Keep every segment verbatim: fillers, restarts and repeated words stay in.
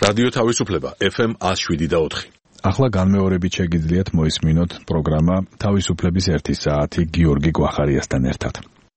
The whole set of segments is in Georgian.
რადიო თავისუფლება ეფ ემ one oh seven და four. ახლა განმეორებით შეგიძლიათ მოისმინოთ პროგრამა თავისუფლების ერთი საათი გიორგი გვახარიასთან ერთად.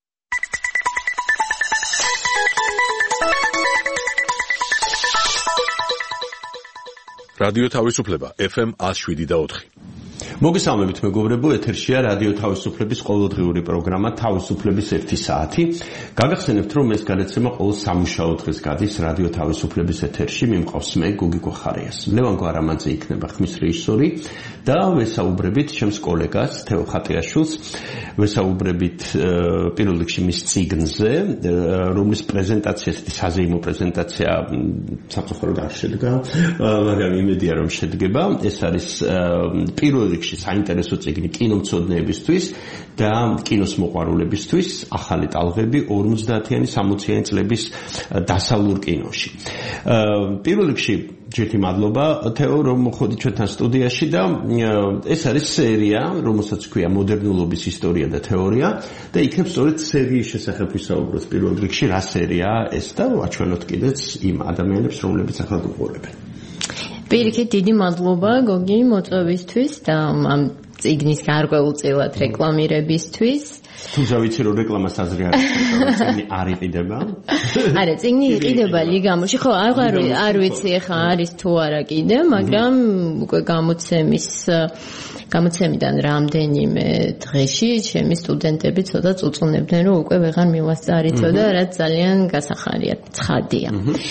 რადიო თავისუფლება ეფ ემ one oh seven და four. მოგესალმებით მეგობრებო, ეთერშია რადიო თავისუფლების ყოველდღიური პროგრამა თავისუფლების ერთი საათი. გაგახსენებთ, რომ ეს გადაცემა ყოველ სამუშაო დღეს გადის რადიო თავისუფლების ეთერში, მიმყავს მე გოგი გვახარიას. ლევან გვარამაძე იქნება ხმის რეჟისორი და ვესაუბრებით ჩემს კოლეგას თეო ხატიაშვილს, ვესაუბრებით პირველ რიგში მის წიგნზე, რომლის პრეზენტაცია, ესეთი საზეიმო პრეზენტაცია სამწუხაროდ არ შედგა, მაგრამ იმედია რომ შედგება. ეს არის პირველ რიგში საინტერესო წიგნი კინომცოდნეებისთვის და კინოს მოყვარულებისთვის, ახალი ტალღები ორმოცდაათიანი სამოციანი წლების დასავლურ კინოში. პირველ რიგში ჯერთი მადლობა თეო, რომ მოხვედი ჩვენთან სტუდიაში და ეს არის სერია, რომელსაც ქვია მოდერნულობის ისტორია და თეორია და იქნებ სწორედ სერიის შესახებ ვისაუბროთ პირველ რიგში, რა სერიაა ეს და ვაჩვენოთ კიდეც იმ ადამიანებს, რომლებიც ახლა გვყურებენ. Პირიქით დიდი მადლობა გოგი მოწვევისთვის და ამ წიგნის გარკვეულწილად რეკლამირებისთვის. თუმცა ვიცი რომ რეკლამას აზრი არ აქვს, წიგნი არ იყიდება. არა, წიგნი იყიდება ლიგამოში, ხო, აღარ არ ვიცი ახლა არის თუ არა კიდე, მაგრამ უკვე გამოცემის გამოცემიდან რამდენიმე დღეში ჩემი სტუდენტები ცოტა წუწუნებდნენ, რომ უკვე ვეღარ მივასწარითო და რაც ძალიან გასახარია, ცხადია.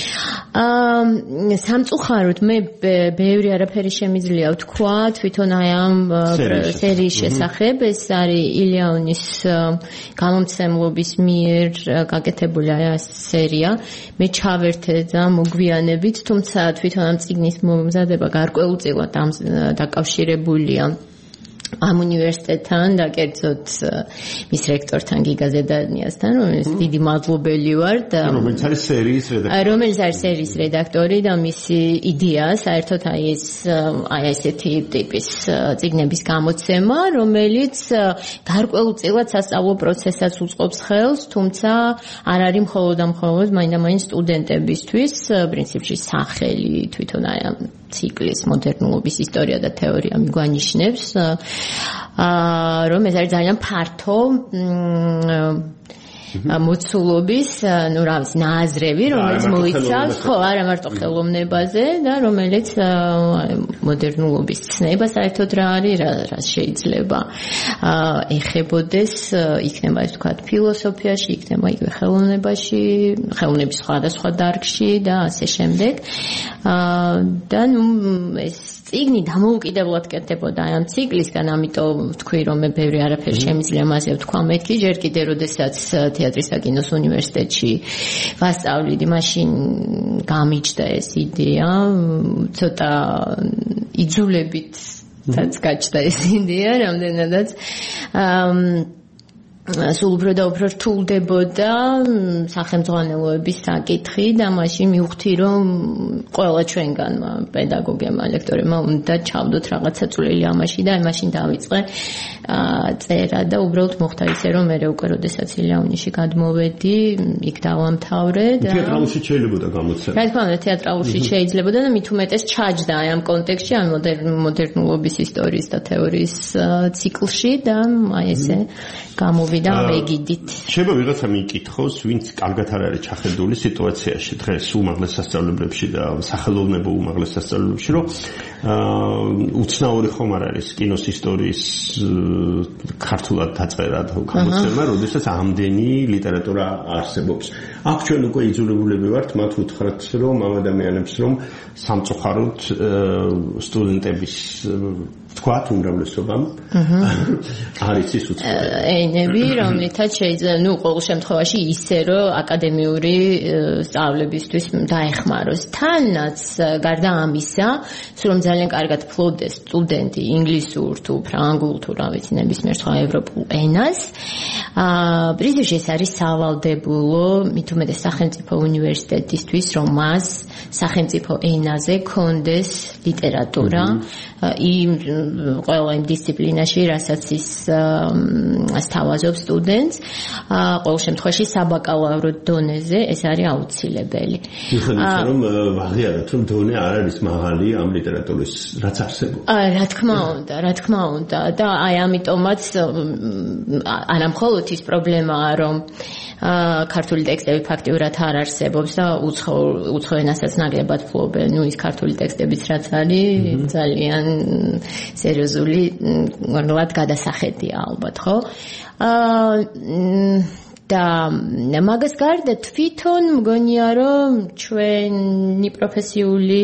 აა სამწუხაროდ მე ბევრი არაფერი შემიძლია ვთქვა თვითონ აი ამ სერიის შესახებ. ეს არის ილიანის გამომცემლობის მიერ გაკეთებული აი სერია. მე ჩავერთე და მოგვიანებით, თუმცა თვითონ ამ წიგნის მომზადება გარკვეულწილად დაკავშირებულია ამ უნივერსიტეტთან და კერძოდ მის რექტორთან გიგა ზედანიასთან, რომელიც დიდი მადლობელი ვარ და რომელიც არის სერიის რედაქტორი. რომელიც არის სერიის რედაქტორი და მისი იდეა საერთოდ აი ეს აი ესეთი ტიპის წიგნების გამოცემა, რომელიც გარკვეულწილად სასწავლო პროცესსაც უწყობს ხელს, თუმცა არ არის მხოლოდ და მხოლოდ მაინდა-მაინც სტუდენტებისთვის, პრინციპში სახელი თვითონ აი ამ ციკლის მოდერნულობის ისტორია და თეორია მიგვანიშნებს, რომ ეს არის ძალიან ფართო მოცულობის, ну, რა ვიცი, ნააზრევი, რომელიც მოიცავს, ხო, არა მარტო ხელოვნებაზე და რომელიც მოდერნულობის ცნება საერთოდ რა არის, რა შეიძლება ეხებოდეს, იქნება ეს თქვა ფილოსოფიაში, იქნება იგივე ხელოვნებაში, ხელოვნების სხვადასხვა დარგში და ასე შემდეგ. და ნუ ეს წიგნი დამოუკიდებლად კეთდებოდა ამ ციკლისგან, ამიტომ ვთქვი, რომ მე ბევრი არაფერი შემიძლია მასე ვთქვა მეთქი, ჯერ კიდე როდესაც თეატრის და კინოს უნივერსიტეტში ვასწავლიდი, მაშინ გამიჯდა ეს იდეა, ცოტა იძულებითაც გაჩნდა ეს იდეა, რამდენადაც სულ უფრო და უფრო რთულდებოდა სახელმძღვანელოების საკითხი და მაშინ მივხვდი, რომ ყველა ჩვენგანმა პედაგოგებმა, ლექტორებმა უნდა ჩავდოთ რაღაცა წვლილი ამაში და მაშინ დავიწყე წერა და უბრალოდ მოხდა ისე, რომ მე უკვე როდესაც ილიანში გადმოვედი, იქ დავამთავრე და თეატრალურში შეიძლება გამოცემა. რა თქმა უნდა, თეატრალურში შეიძლება და მით უმეტეს ჩაჯდა აი ამ კონტექსტში, ამ მოდერნულობის ისტორიის და თეორიის ციკლში და აი ესე გამოვიდა მეგიდით. შეიძლება ვიღაცა მიკითხოს, ვინც კარგად არ არის ჩახედული სიტუაციაში დღეს უმაღლეს სასწავლებლებში და სახელოვნებო უმაღლეს სასწავლებლებში, რომ უცნაური ხომ არ არის კინოს ისტორიის ქართულად დაწერა და გამოცემა, როდესაც ამდენი ლიტერატურა არსებობს. აქ ჩვენ უკვე იძულებულები ვართ მათ უთხრათ, რომ ამ ადამიანებს რომ სამწუხაროდ სტუდენტების თქვათ უმრავლესობამ არის ის უცხოელი ენები, რომლითაც შეიძლება, ну, ყოველ შემთხვევაში ისე, რომ აკადემიური სწავლებისთვის დაეხმაროს. თანაც გარდა ამისა, რომ ძალიან კარგად ფლობდეს სტუდენტი ინგლისურ თუ ფრანგულ თუ რა ვიცი, ნებისმიერ სხვა ევროპულ ენას, აა პრინციპში ეს არის სავალდებულო, მით უმეტეს სახელმწიფო უნივერსიტეტისთვის, რომ მას სახელმწიფო ენაზე კონდეს ლიტერატურა, იმ ყველა იმ დისციპლინაში, რასაც ის სთავაზობს სტუდენტს, ყოველ შემთხვევაში საბაკალავრო დონეზე ეს არის აუცილებელი. მიხედვით რომ აღიაროთ რომ დონე არ არის მაღალი ამ ლიტერატურის რაც არსებობს. რა თქმა უნდა, რა თქმა უნდა და აი ამიტომაც არა მხოლოდ ის პრობლემაა რომ ქართული ტექსტები ფაქტიურად არ არსებობს და უცხო ენასაც ნაკლებად ფლობენ. ნუ ის ქართული ტექსტებიც რაც არის ძალიან სერიოზული რად გადასახედია ალბათ, ხო? და მაგას გარდა თვითონ მგონია რომ ჩვენი პროფესიული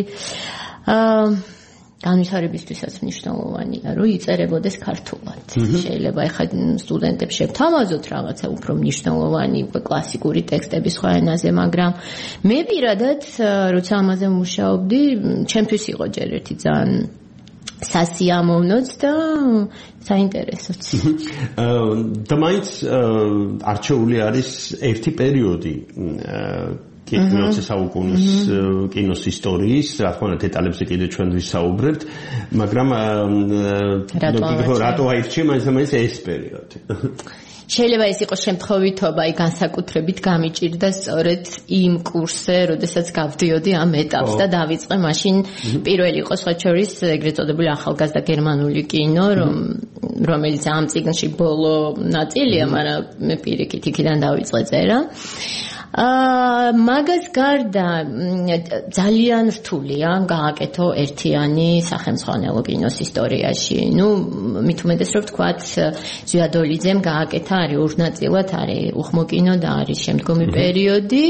განვითარებისთვისაც მნიშვნელოვანია, რომ იწერებოდეს ქართულად. შეიძლება ეხლა სტუდენტებს შევთავაზოთ რაღაცა უფრო მნიშვნელოვანი კლასიკური ტექსტები სხვა ენაზე, მაგრამ მე პირადად, როცა ამაზე მუშაობდი, ჩემთვის იყო ჯერ ერთი ძალიან სასიამოვნოც და საინტერესოც. და მაინც არჩეული არის ერთი პერიოდი მეოცე საუკუნის კინოს ისტორიის, რა თქმა უნდა, დეტალებზე კიდე ჩვენ ვისაუბრებთ, მაგრამ რატო აირჩია მაინც და მაინც ეს პერიოდი? შეიძლება ეს იყოს შემთხვევითობა, აი განსაკუთრებით გამიჭირდა სწორედ იმ კურსზე, როდესაც გავდიოდი ამ ეტაპს და დავიწყე მაშინ პირველი იყო სხვა შორის ეგრეთ წოდებული ახალგაზრდა გერმანული კინო, რომელიც ამ წიგნში ბოლო ნაწილია, მაგრამ მე პირიქით იქიდან დავიწყე წერა. აა მაგას გარდა ძალიან რთულია გააკეთო ერთიანი სახელმძღვანელო კინოს ისტორიაში. ნუ მით უმეტეს რომ ვთქვათ ზვიადოლიძემ გააკეთა არის ორ ნაწილად, არის უხმო კინო და არის შემდგომი პერიოდი.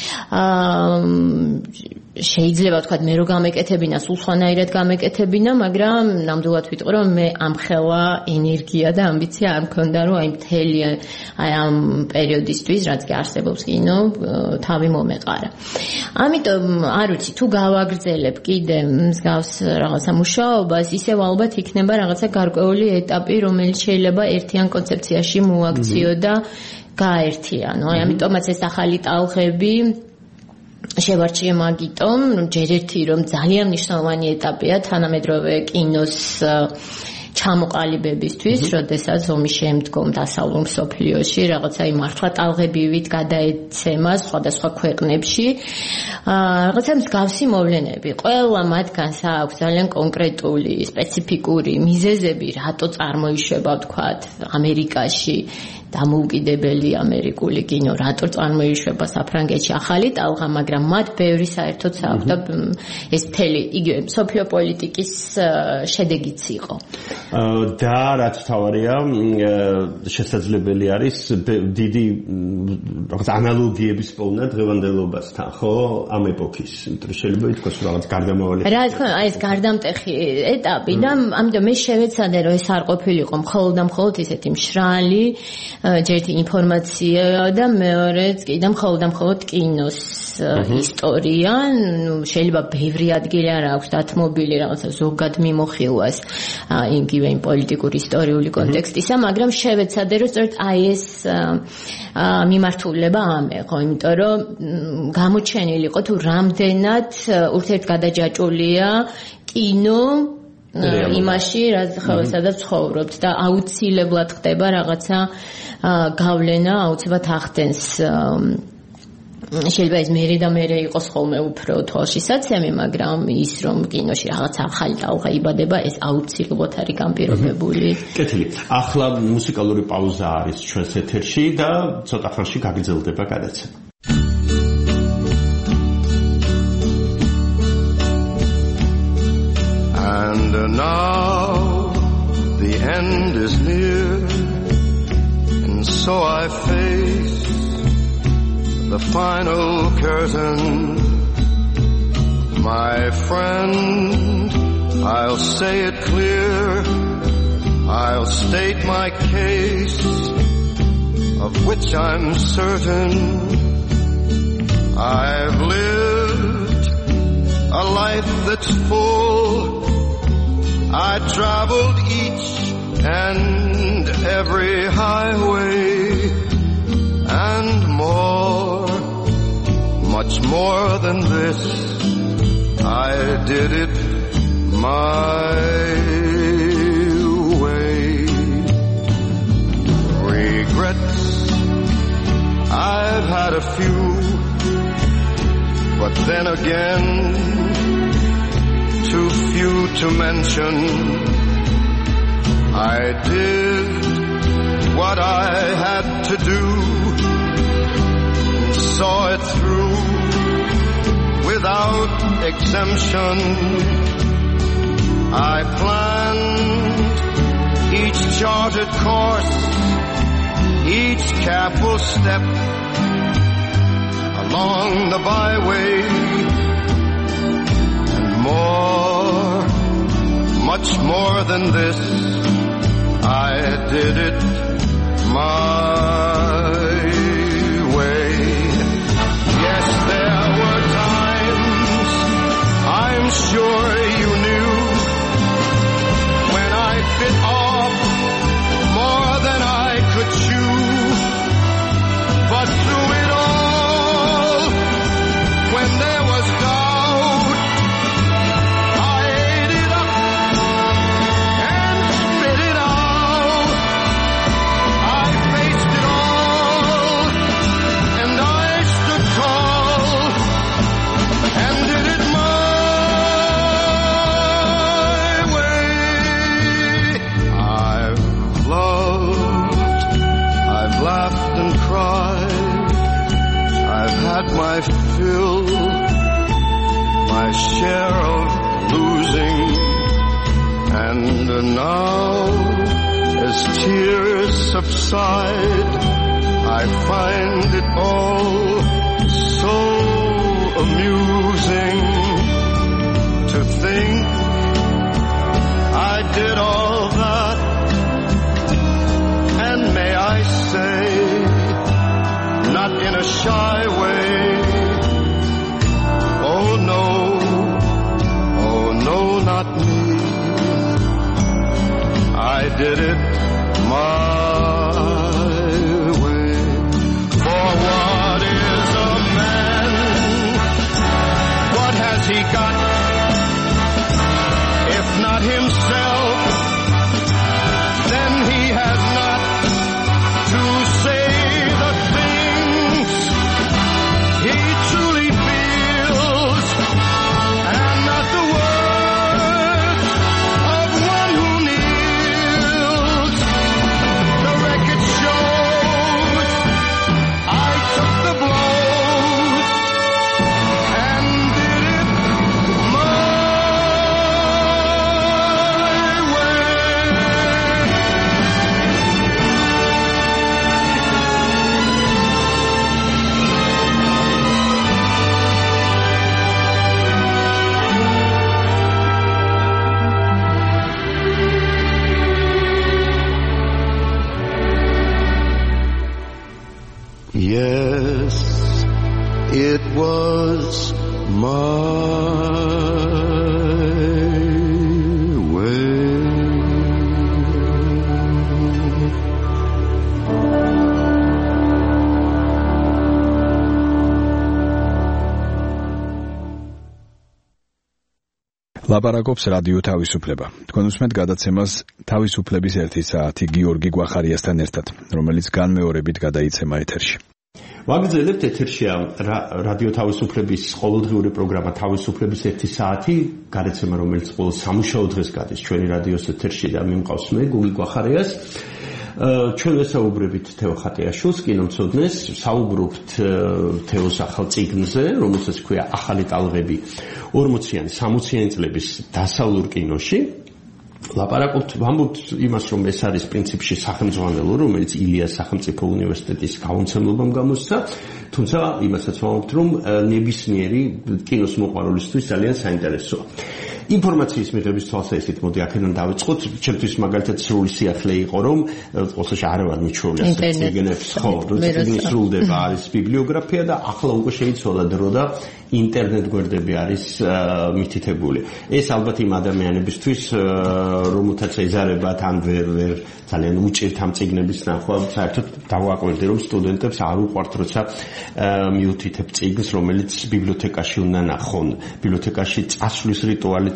აა შეიძლება ვთქვათ მე რო გამეკეთებინა, სულ სხვანაირად გამეკეთებინა, მაგრამ ნამდვილად ვიტყვი რომ მე ამხელა ენერგია და ამბიცია არ მქონდა რომ აი მთელი აი ამ პერიოდისთვის, რაც კი არსებობს კინო, თავი მომეყარა. ამიტომ არ ვიცი, თუ გავაგრძელებ კიდე მსგავს რაღაცა მუშაობას, ისევ ალბათ იქნება რაღაცა გარკვეული ეტაპი, რომელიც შეიძლება ერთიან კონცეფციაში მოაქციო და გააერთიანო. აი ამიტომაც ეს ახალი ტალღები შევარჩიე მაგიტომ, ჯერ ერთი რომ ძალიან მნიშვნელოვანი ეტაპია თანამედროვე კინოს ჩამოყალიბებისთვის, როდესაც ომის შემდგომ დასავლურ მსოფლიოში რაღაცა იმ მართლა ტალღებივით გადაეცემა სხვადასხვა ქვეყნებში რაღაცა მსგავსი მოვლენები. ყველა მათგანს აქვს ძალიან კონკრეტული, სპეციფიკური მიზეზები, რატო წარმოიშვება, ვთქვათ, ამერიკაში დამოუკიდებელი ამერიკული კინო, რატო წარმოიშვება საფრანგეთში ახალი ტალღა, მაგრამ მათ ბევრი საერთოდ აქვს და ეს მთელი იგივე მსოფლიო პოლიტიკის შედეგიც იყო. და რაც თავარია, შესაძლებელი არის დიდი რაღაც ანალოგიების პოვნა დღევანდელობასთან, ხო, ამ ეპოქის. შეიძლება ითქვას რაღაც გარდამავალი. რა თქმა უნდა, აი ეს გარდამტეხი ეტაპი და ამიტომ მე შევეცადე რომ ეს არ ყოფილიყო მხოლოდ და მხოლოდ ისეთი მშრალი ჯერთი ინფორმაცია და მეორეც კი და მხოლოდ და მხოლოდ კინოს ისტორია, შეიძლება ბევრი ადგილი არ აქვს დათმობილი რაღაცა ზოგად მიმოხილვას იგივე იმ პოლიტიკური ისტორიული კონტექსტისა, მაგრამ შევეცადე რომ სწორედ აი ეს მიმართულება ამეყო, იმიტომ რომ გამოჩენილიყო თუ რამდენად ურთიერთგადაჯაჭვულია კინო იმაში, სადაც ცხოვრობთ და აუცილებლად ხდება რაღაცა გავლენა, აუცილებლად ახდენს შეიძლება ეს მერე და მერე იყოს ხოლმე უფრო თვალშისაცემი, მაგრამ ის რომ კინოში რაღაც ახალი ტალღა იბადება, ეს აუცილებლად არის განპირობებული. კეთილი. ახლა მუსიკალური პაუზა არის ჩვენს ეთერში და ცოტა ხანში გაგრძელდება გადაცემა. And now the end is near, and so I face the final curtain. My friend, I'll say it clear, I'll state my case, of which I'm certain. I've lived a life that's full. I traveled each and every highway and more, much more than this. I did it my regrets, I've had a few, but then again, too few to mention. I did what I had to do, and saw it through without exemption. I planned each charted course, each careful step along the byway, and more, much more than this, I did it my way. Yes, there were times, I'm sure you knew, when I bit off more than I could chew. But through it all, when there was doubt, I ate it up and spit it out. I faced it all, and I stood tall and did it my way. I've loved, I've laughed and cried, I've had my fill, my share of losing, and now, as tears subside, I find it all so amusing to think I did all that, and may I say, not in a shy way, oh no, oh no, not me, I did it my way. For what is a man? What has he got, if not himself? Then he has not to say the things he truly feels, and not the words of one who kneels. The record shows I took the blows and did it my way. Yes, it was my way. ლაპარაკობს რადიო თავისუფლება. თქვენ უსმენთ გადაცემას თავისუფლების ერთი საათი გიორგი გვახარიასთან ერთად, რომელიც განმეორებით გადაიცემა ეთერში. ვაგრძელებთ ეთერშია რადიო თავისუფლების ყოველდღიური პროგრამა თავისუფლების ერთი საათი, გადაცემა რომელიც ყოველ სამუშაო დღეს გადის ჩვენი რადიოს ეთერში და მიმყავს მე გუგი გვახარიას. ჩვენ ვესაუბრებით თეო ხატიაშვილს, კინომცოდნეს, საუბრობთ თეოს ახალ წიგნზე, რომელსაც ქვია ახალი ტალღები ორმოციანი სამოციანი წლების დასავლურ კინოში. ლაპარაკობთ, ვამბობთ იმას, რომ ეს არის პრინციპში სახელმძღვანელო, რომელიც ილიას სახელმწიფო უნივერსიტეტის გამომცემლობამ გამოსცა, თუმცა იმასაც ვამბობთ, რომ ნებისმიერი კინოს მოყვარულისთვის ძალიან საინტერესოა. ინფორმაციის მიღების თვალსაზრისით მოდი აქედან დავიწყოთ. ჩემთვის მაგალითად სრული სიახლე იყო, რომ ყოველთვის არ ვარ მიჩვეული ასეთ წიგნებს, ხო, როცა წიგნი სრულდება არის ბიბლიოგრაფია და ახლა უკვე შეიცვალა დრო და ინტერნეტ გვერდები არის მითითებული. ეს ალბათ იმ ადამიანებისთვის, რომელთაც ეზარებათ ან ვერ ვერ ძალიან უჭირთ ამ წიგნების ნახვა, საერთოდ დავაკვირდი, რომ სტუდენტებს არ უყვართ, როცა მიუთითებ წიგნს, რომელიც ბიბლიოთეკაში უნდა ნახონ. ბიბლიოთეკაში წასვლის რიტუალიც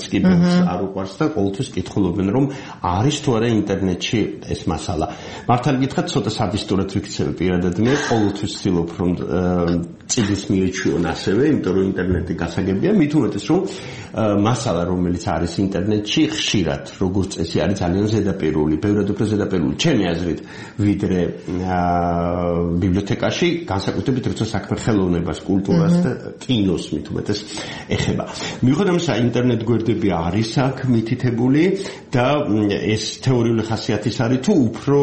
კი ბევრს არ უყვარს და ყოველთვის კითხულობენ რომ არის თუ არა ინტერნეტში ეს მასალა. მართალი გითხრათ ცოტა სადისტურად ვიქცევი პირადად მე ყოველთვის ვცდილობ რომ წიგნის მივეჩვიონ ასევე, იმიტომ რომ ინტერნეტი გასაგებია, მით უმეტეს რომ მასალა რომელიც არის ინტერნეტში ხშირად როგორც წესი არის ძალიან ზედაპირული, ბევრად უფრო ზედაპირული ჩემი აზრით ვიდრე ბიბლიოთეკაში, განსაკუთრებით როცა საქმე ხელოვნებას, კულტურას და კინოს მით უმეტეს ეხება. მიუხედავად ამისა, ინტერნეტ გვერდები არის აქ მითითებული და ეს თეორიული ხასიათის არის თუ უფრო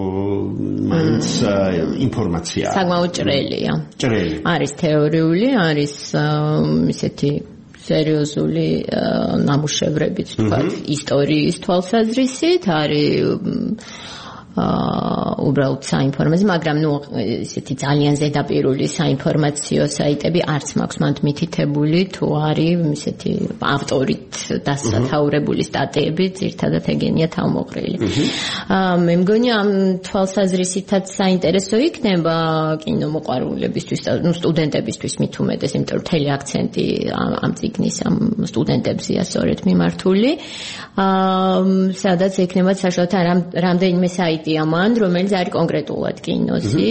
მაინც ინფორმაცია. საკმაოდ ჭრელია. ჭრელი. არის თეორიული, არის ისეთი სერიოზული ნამუშევრებით, თქვათ, ისტორიის თვალსაზრისით, არის უბრალოდ საინფორმაციო, მაგრამ ნუ ესეთი ძალიან ზედაპირული საინფორმაციო საიტები არც მაქვს მანდ მითითებული, თუ არის ესეთი ავტორით დასათაურებული სტატიები, ძირთადად ეგენია თავმოყრილი. მე მგონი ამ თვალსაზრისითაც საინტერესო იქნება კინომოყვარულებისთვის, ნუ სტუდენტებისთვის მით უმეტეს, იმიტომ რომ მთელი აქცენტი ამ წიგნის ამ სტუდენტებზეა სწორედ მიმართული. სადაც ექნებათ საშუალება რამდენიმე საიტი ამან, რომელიც არის კონკრეტულად კინოსი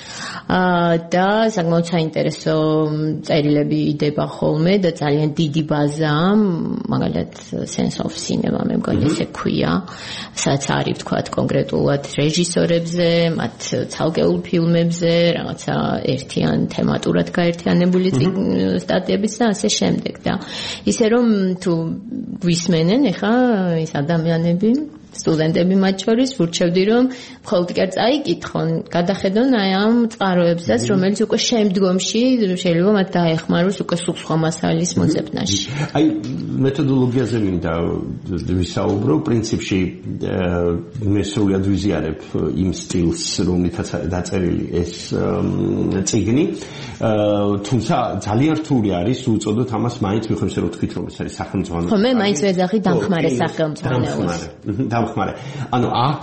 და საკმაოდ საინტერესო წერილები იდება ხოლმე და ძალიან დიდი ბაზაა, მაგალითად Sense of Cinema მე მგონი ესე ქვია, სადაც არის თქვათ კონკრეტულად რეჟისორებზე, მათ ცალკეულ ფილმებზე, რაღაცა ერთიან თემატურად გაერთიანებული სტატიებიც და ასე შემდეგ და ისე რომ თუ გვისმენენ ეხა ის ადამიანები სტუდენტები მათ შორის ვურჩევდი რომ მხოლოდ კი არ წაიკითხონ, გადახედონ აი ამ წყაროებსაც, რომელიც უკვე შემდგომში შეიძლება მათ დაეხმაროს უკვე სულ სხვა მასალის მოძებნაში. აი მეთოდოლოგიაზე მინდა ვისაუბრო, პრინციპში მე სრულად ვიზიარებ იმ სტილს, რომლითაც დაწერილი ეს წიგნი, თუმცა ძალიან რთული არის უწოდოთ ამას მაინც მიხედავთ რომ თქვით რომ ეს არის სახელმძღვანელო. ხო, მე მაინც ვეძახი დამხმარე სახელმძღვანელოს. დამხმარე. ანუ აქ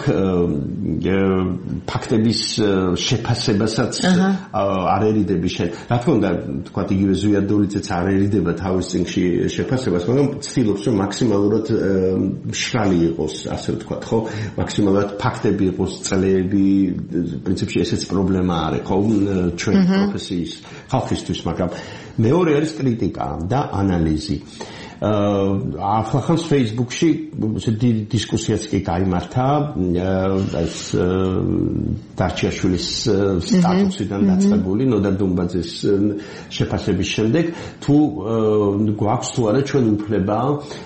ფაქტების შეფასებასაც არ ერიდები შენ. რა თქმა უნდა, თქვა იგივე ზვიადოლიძეც არ ერიდება თავის წიგნში შეფასებას, მაგრამ ცდილობს რომ მაქსიმალურად მშრალი იყოს, ასე ვთქვათ, ხო? მაქსიმალურად ფაქტები იყოს, წლები, პრინციპში ესეც პრობლემა არის, ხო? ჩვენ პროფესიის ხალხისთვის, მაგრამ მეორე არის კრიტიკა და ანალიზი. ახლა Facebook-ში დისკუსიაც კი გაიმართა ეს დარჩიაშვილის სტატუსიდან დაწყებული ნოდარ დუმბაძის შეფასების შემდეგ თუ გვაქვს თუ არა ჩვენ უფლება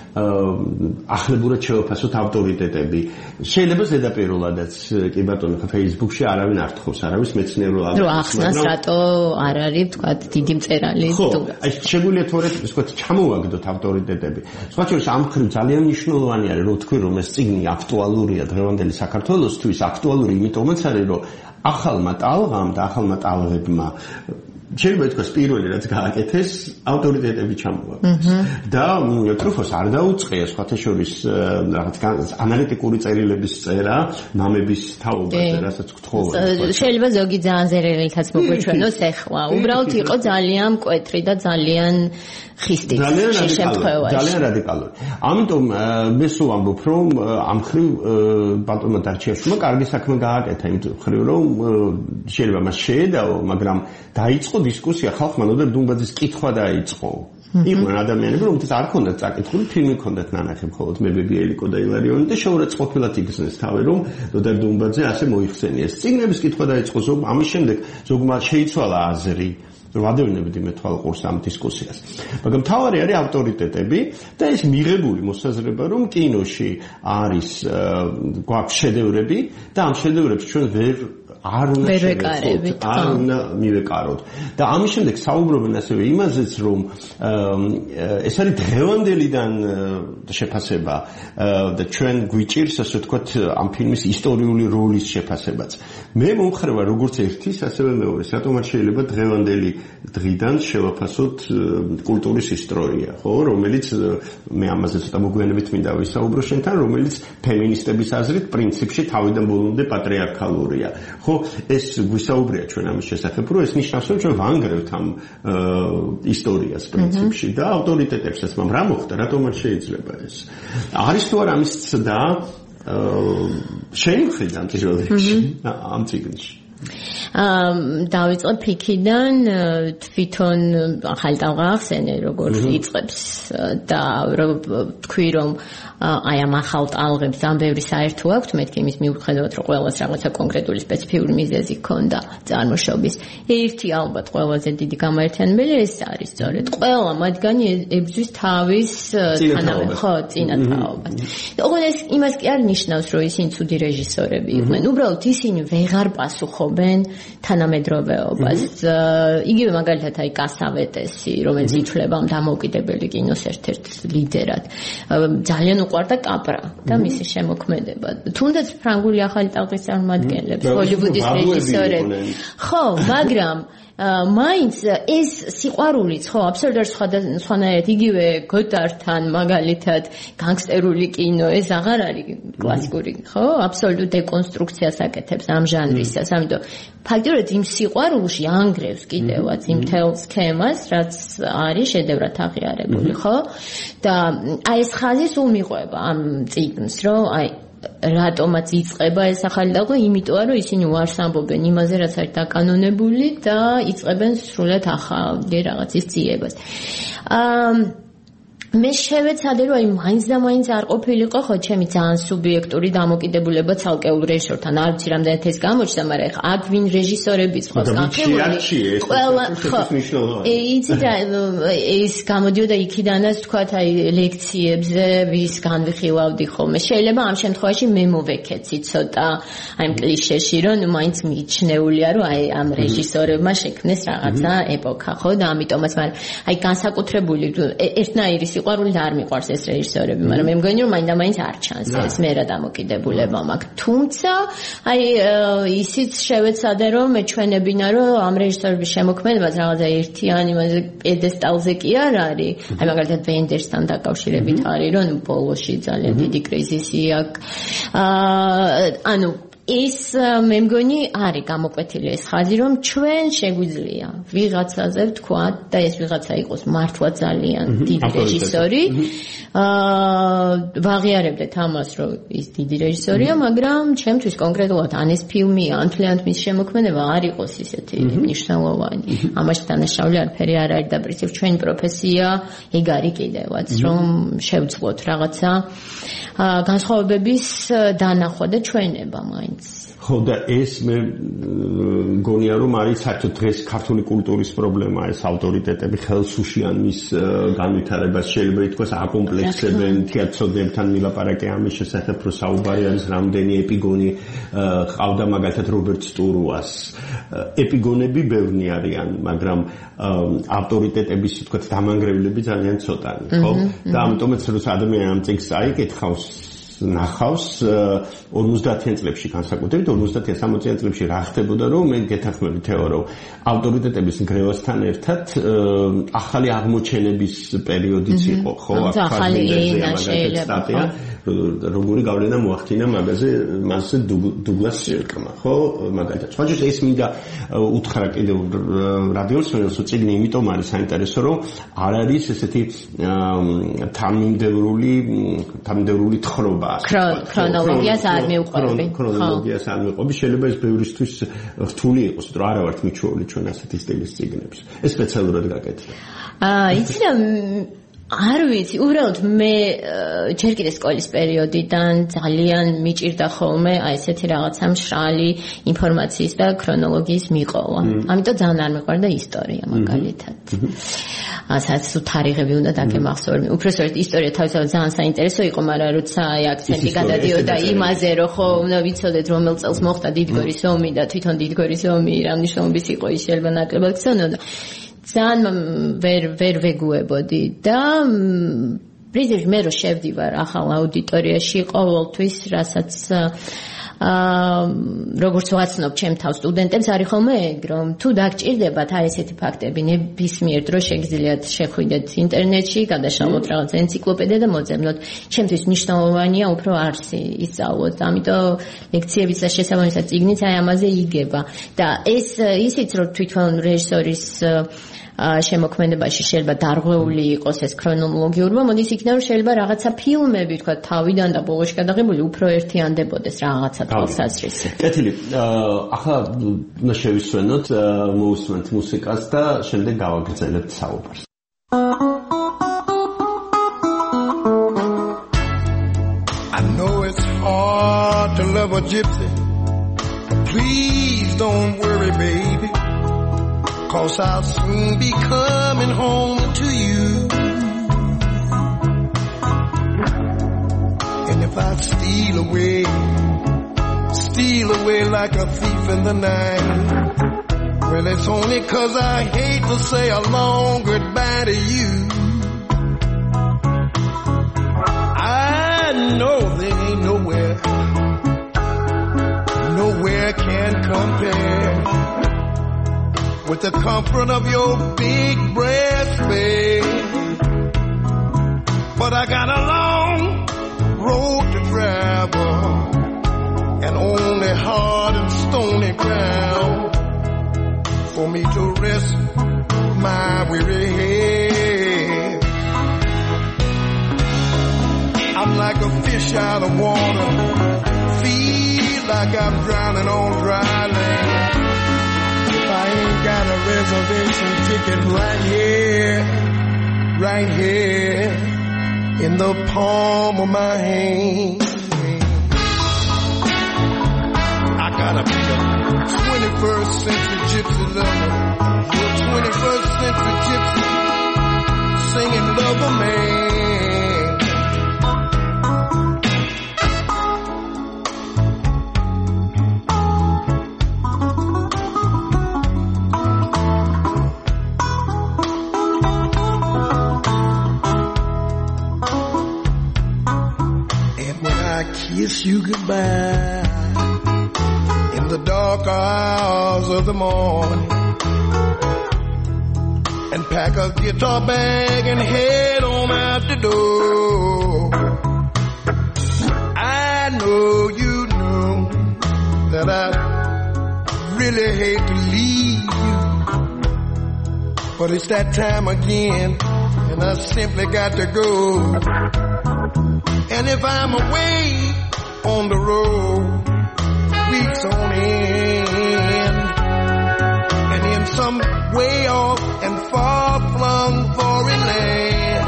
ახლებურად შევაფასოთ ავტორიტეტები. შეიძლება ზედაპირულადაც კი ბატონო Facebook-ში არავინ არ თხოვს, არავის მეცნიერულ ალბათ. რომ ახსნას რატო არ არის თქვათ დიდი მწერალი თუ აი შეგვიძლია თორე თქვათ ჩამოვაგდოთ ავტორიტეტები. სხვა შორის ამ ხრივ ძალიან მნიშვნელოვანი არის რომ თქვი რომ ეს წიგნი აქტუალურია დღევანდელი საქართველოსთვის, აქტუალური იმიტომაც არის რომ ახალმა ტალღამ და ახალმა ტალღებმა შეიძლება ითქვას პირველი რაც გააკეთეს ავტორიტეტები ჩამოვაგდეს და ტრუფოს არ დაუწყია სხვათა შორის რაღაც ანალიტიკური წერილების წერა მამების თაობაზე რასაც გთხოვენ შეიძლება ზოგი ძალიან ზერელითაც მოგვეჩვენოს ეხლა უბრალოდ იყო ძალიან მკვეთრი და ძალიან ხისტი შემთხვევაში ძალიან რადიკალური ამიტომ მე სულ ამბობ რომ ამ ხრივ ბატონმა დარჩიაშვილმა კარგი საქმე გააკეთა იმ ხრივ რომ შეიძლება მას შეედაო მაგრამ დაიწყო დისკუსია ხალხმა ნოდარ დუმბაძის კითხვა დაიწყო. იყვნენ ადამიანები, რომელთაც არ ქონდათ წაკითხული, ფილმი ქონდათ ნანახი მხოლოდ მებები ელიკო და ილარიონი და შეურაცხყოფილად იგრძნეს თავი, რომ ნოდარ დუმბაძე ასე მოიხსენიეს. წიგნების კითხვა დაიწყო, ზოგ ამის შემდეგ ზოგმა შეიცვალა აზრი. რომ ადევნებდი მე თვალყურს ამ დისკუსიას. მაგრამ თავარი არის ავტორიტეტები და ეს მიღებული მოსაზრება, რომ კინოში არის გვაქვს შედევრები და ამ შედევრებს ჩვენ ვერ არ უნდა შევეყარებით, არ უნდა მივეყაროთ. და ამის შემდეგ საუბრობენ ასევე იმაზეც, რომ ეს არის დღევანდელიდან შეფასება და ჩვენ გვიჭირს, ასე ვთქვათ, ამ ფილმის ისტორიული როლის შეფასებაც. მე მომხრება როგორც ერთის, ასევე მეორეს. რატომ არ შეიძლება დღევანდელი დღიდან შევაფასოთ კულტურის ისტორია, ხო, რომელიც მე ამაზე ცოტა მოგვიანებით მინდა ვისაუბრო შენთან, რომელიც ფემინისტების აზრით პრინციპში თავიდან ბოლომდე პატრიარქალურია. ხო ეს გვისაუბრია ჩვენ ამის შესახებ რომ ეს ნიშნავს რომ ჩვენ ვანგრევთ ამ ისტორიას პრინციპში და ავტორიტეტებსაც მაგრამ რა მოხდა რატომ არ შეიძლება ეს არის თუ არა ამის ცდა შენი მხრიდან პირველ რიგში ამ წიგნში დავიწყებ იქიდან თვითონ ახალი დავახსენე როგორ იწყებს და თქვი რომ აი ამ ახალ ტალღებს ძალიან ბევრი საერთო აქვს მეთქი იმის მიუხედავად რომ ყველას რაღაცა კონკრეტული სპეციფიური მიზეზი ჰქონდა წარმოშობის ერთი ალბათ ყველაზე დიდი გამაერთიანებელი ეს არის სწორედ ყველა მათგანი ებრძვის თავის თანამედროვე ხო წინათაობას და ოღონდ ეს იმას კი არ ნიშნავს რომ ისინი ცუდი რეჟისორები იყვნენ უბრალოდ ისინი ვეღარ პასუხობენ თანამედროვეობას იგივე მაგალითად აი კასავეტესი რომელიც ითვლება დამოუკიდებელი კინოს ერთ-ერთ ლიდერად ძალიან უყვარდა კაპრა და მისი შემოქმედება თუნდაც ფრანგული ახალი ტალღის წარმომადგენლებს ჰოლივუდის რეჟისორები ხო მაგრამ მაინც ეს სიყვარულიც ხო აბსოლუტურად სხვანაირად იგივე გოდართან მაგალითად განგსტერული კინო ეს აღარ არის კლასიკური ხო აბსოლუტურ დეკონსტრუქციას აკეთებს ამ ჟანრისას ამიტომ ფაქტობრივად იმ სიყვარულში ანგრევს კიდევაც იმ თელ სქემას რაც არის შედევრად აღიარებული ხო და აი ეს ხაზი სულ მიყვება ამ წიგნს რომ აი რატომაც იწყება ეს ახალი ტალღა იმიტომ რომ ისინი უარს ამბობენ იმაზე რაც არის დაკანონებული და იწყებენ სრულად ახალ რაღაცის ძიებას აა მე შევეცადე რომ აი მაინც და მაინც არ ყოფილიყო ხო ჩემი ძალიან სუბიექტური დამოკიდებულება ცალკეულ რეჟისორთან არ ვიცი რამდენად ეს გამოჩნდა მაგრამ ხა აქ ვინ რეჟისორებიც ხო განხილული ყველა ხო იცი და ეს გამოდიოდა იქიდანაც თქვათ აი ლექციებზე ვის განვიხილავდი ხოლმე შეიძლება ამ შემთხვევაში მე მოვეკეცი ცოტა აი კლიშეში რომ მაინც მიჩნეულია რომ აი ამ რეჟისორებმა შექმნეს რაღაცა ეპოქა ხო და ამიტომაც მაგრამ აი განსაკუთრებული ერთნაირი სიყვარული და არ მიყვარს ეს რეჟისორები, მაგრამ მე მგონი რომ მაინდა მაინც არ ჩანს ეს მე რა დამოკიდებულება მაქვს. თუმცა აი ისიც შევეცადე რომ მეჩვენებინა რომ ამ რეჟისორების შემოქმედებაც რაღაცა ერთიან იმაზე პედესტალზე კი არ არის. აი მაგალითად ვენდერსთან დაკავშირებით არის რომ ბოლოში ძალიან დიდი კრიზისი აქვს. აა ანუ ის მე მგონი არის გამოკვეთილი ეს ხაზი რომ ჩვენ შეგვიძლია ვიღაცაზე ვთქვათ და ეს ვიღაცა იყოს მართლა ძალიან დიდი რეჟისორი აა ვაღიარებდეთ ამას რომ ის დიდი რეჟისორია მაგრამ ჩემთვის კონკრეტულად ან ეს ფილმია ან თლიანად მის შემოქმედება არ იყოს ისეთი მნიშვნელოვანი ამაში დანაშაული არაფერი არ არის და პრინციპ ჩვენი პროფესია ეგ არის კიდევაც რომ შევძლოთ რაღაცა განსხვავებების დანახვა და ჩვენება მაინც ხო და ეს მე გონია რომ არის საერთოდ დღეს ქართული კულტურის პრობლემა ეს ავტორიტეტები ხელს უშიან მის განვითარებას შეიძლება ითქვას აკომპლექსებენ თეატროდებთან მილაპარაკე ამის შესახებ რომ საუბარი არის რამდენი ეპიგონი ყავდა მაგალითად რობერტ სტურუას ეპიგონები ბევრი არიან მაგრამ ავტორიტეტების თქო დამანგრევლები ძალიან ცოტანი ხო და ამიტომაც რომ ადამიანი ამ წიგნს აიკითხავს ნახავს ორმოცდაათიან წლებში განსაკუთრებით ორმოცდაათიან სამოციან წლებში რა ხდებოდა რომ მე გეთანხმები თეო რომ ავტორიტეტების ნგრევასთან ერთად ახალი აღმოჩენების პერიოდიც იყო ხო ახალი ენა შეიძლება როგორი გავლენა მოახდინა მაგაზე მასზე დუგლას სირკმა ხო მაგალითად სხვა ეს მინდა უთხრა კიდევ რადიოს წიგნი იმიტომ არის საინტერესო რომ არ არის ესეთი თანმიმდევრული თანმიმდევრული თხრობა ქრონოლოგიას არ მივყვები ქრონოლოგიას არ მივყვები შეიძლება ეს ბევრისთვის რთული იყოს რომ არა ვართ მიჩვეული ჩვენ ასეთი სტილის წიგნებს ეს სპეციალურად გაკეთდა აა იცი და არ ვიცი, უბრალოდ მე ჯერ კიდე სკოლის პერიოდიდან ძალიან მიჭირდა ხოლმე აი ესეთი რაღაცა მშრალი ინფორმაციის და ქრონოლოგიის მიყოლა. ამიტომ ძალიან არ მეყვარდა ისტორია მაგალითად. ასაც თუ თარიღები უნდა დაგემახსოვრე. უბრალოდ ისტორია თავისთავად ძალიან საინტერესო იყო, მაგრამ როცა აი აქცენტი გადადიოდა იმაზე, რომ ხო უნდა ვიცოდეთ რომელ წელს მოხდა დიდგორის ომი და თვითონ დიდგორის ომი რა მნიშვნელობის იყო ის შეიძლება ნაკლებად გცნოდა. ძალიან ვერ ვერ ვეგუებოდი და პრინციპში მე რო შევდივარ ახალ აუდიტორიაში ყოველთვის რასაც აა როგორც ვაცნობ ჩემ თავს სტუდენტებს არის ხოლმე ეგ რომ თუ დაგჭირდებათ არის ესეთი ფაქტები ნებისმიერ დროს შეგიძლიათ შეხვიდეთ ინტერნეტში გადაშალოთ რაღაც ენციკლოპედია და მოძებნოთ ჩემთვის მნიშვნელოვანია უფრო არსი ისწავლოთ ამიტომ ლექციებიც და შესაბამისად წიგნიც აი ამაზე იგება და ეს ისიც რომ თვითონ რეჟისორის შემოქმედებაში შეიძლება დარღვეული იყოს ეს ქრონოლოგიურობა, მოდის იქნება რომ შეიძლება რაღაცა ფილმები, თქვა, თავიდან და ბოლოში გადაღებული უფრო ერთიანდებოდეს რაღაცა თვალსაზრისი. კეთილი, ახლა უნდა შევისვენოთ, მოусმენთ მუსიკას და შემდეგ გავაგრძელებთ საუბარს. I know it's hard to love a gypsy. Please don't worry, baby. 'Cause I'll soon be coming home to you. And if I steal away, steal away like a thief in the night, well, it's only 'cause I hate to say a long goodbye to you. I know there ain't nowhere, nowhere can compare with the comfort of your big breast, babe. But I got a long road to travel and only hard and stony ground for me to rest my weary head. I'm like a fish out of water, feel like I'm drowning on dry land. I ain't got a reservation ticket right here, right here in the palm of my hand. I gotta be a twenty-first century gypsy lover, a twenty-first century gypsy singing Love a Man. Kiss you goodbye in the dark hours of the morning and pack a guitar bag and head on out the door. I know you know that I really hate to leave you, but it's that time again and I simply got to go. And if I'm away on the road, weeks on end, and in some way off and far-flung foreign land,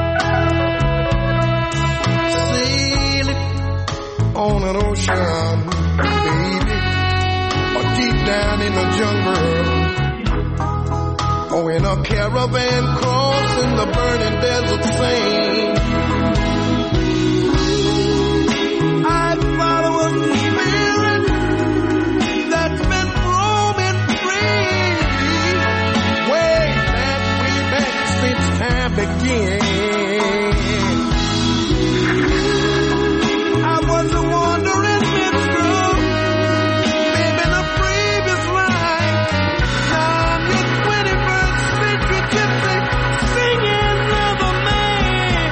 sailing on an ocean, baby, or deep down in the jungle, or in a caravan crossing the burning desert sand. Again. I was a wandering minstrel, baby, in a previous life. Now I'm your twenty-first century gypsy, singing Love a Man.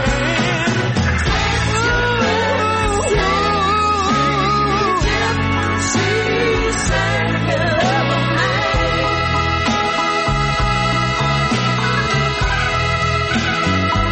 Ooh,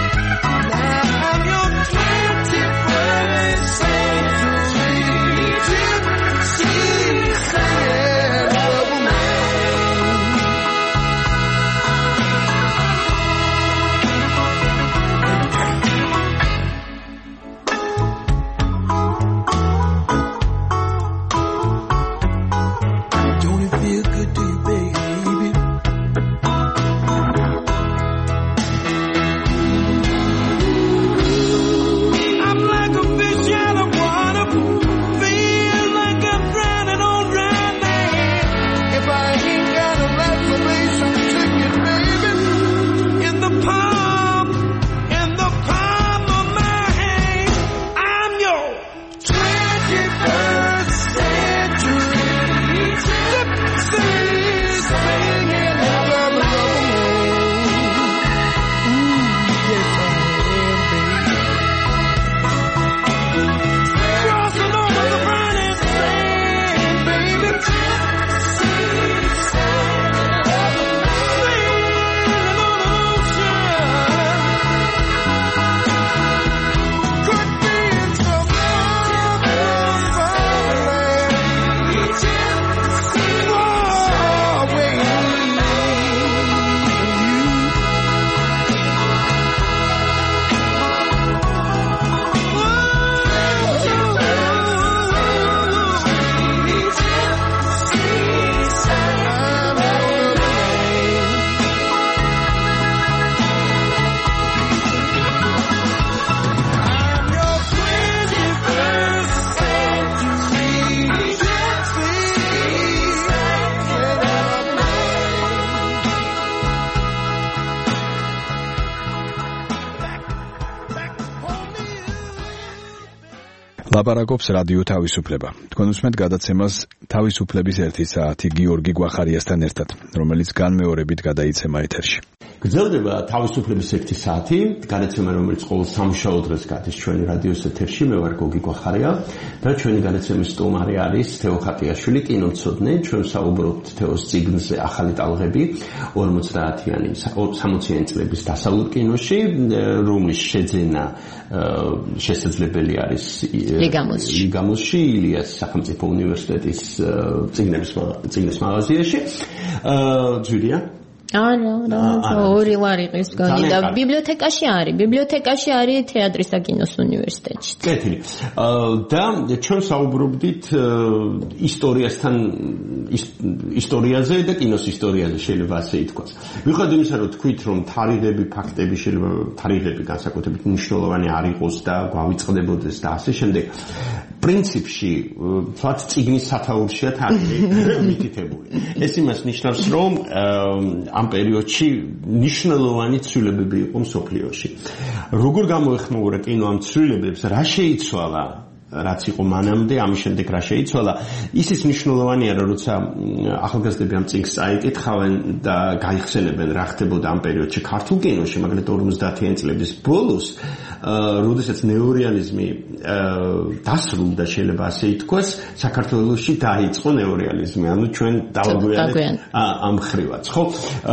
ლაპარაკობს რადიო თავისუფლება. თქვენ უსმენთ გადაცემას თავისუფლების ერთი საათი გიორგი გვახარიასთან ერთად, რომელიც განმეორებით გადაიცემა ეთერში. გრძელდება თავისუფლების ერთი საათი, გადაცემა რომელიც ყოველ სამშაბათ დღეს გადის ჩვენი რადიოს ეთერში. მე ვარ გოგი გვახარია და ჩვენი გადაცემის სტუმარი არის თეო ხატიაშვილი, კინომცოდნე. ჩვენ საუბრობთ თეოს წიგნზე ახალი ტალღები, ორმოცდაათიანი სამოციანი წლების დასავლურ კინოში, რომლის შეძენა შესაძლებელი არის ლიგამოსში, ლიგამოსში ილიას სახელმწიფო უნივერსიტეტის წიგნების წიგნის მაღაზიაში. აა ჯულია არა, არა, ორი ვარიყის გონი და ბიბლიოთეკაში არის, ბიბლიოთეკაში არის თეატრის და კინოს უნივერსიტეტში. კეთილი. და ჩვენ საუბრობდით ისტორიასთან ისტორიაზე და კინოს ისტორიაზე შეიძლება ასე ითქვას. მიუხედავად იმისა, რომ თქვით, რომ თარიღები, ფაქტები შეიძლება თარიღები განსაკუთრებით მნიშვნელოვანი არ იყოს და გვავიწყდებოდეს და ასე შემდეგ. პრინციპში, თქვათ, წიგნის სათაურშია თარიღი მითითებული. ეს იმას ნიშნავს, რომ ამ პერიოდში ნიშნულოვანი ცვლილებები იყო მსოფლიოში. როგორ გამოეხმაურა კინო ამ ცვლილებებს, რა შეიცვალა, რაც იყო მანამდე, ამის შემდეგ რა შეიცვალა, ისიც მნიშვნელოვანია, რომ როცა ახალგაზრდები ამ წიგნს წაიკითხავენ და გაიხსენებენ რა ხდებოდა ამ პერიოდში ქართულ კინოში, მაგალითად ორმოცდაათიანი წლების ბოლოს, როდესაც ნეორეალიზმი დასრულდა, შეიძლება ასე ითქვას, საქართველოში დაიწყო ნეორეალიზმი, ანუ ჩვენ დავაგვიანეთ ამ ხრივაც, ხო?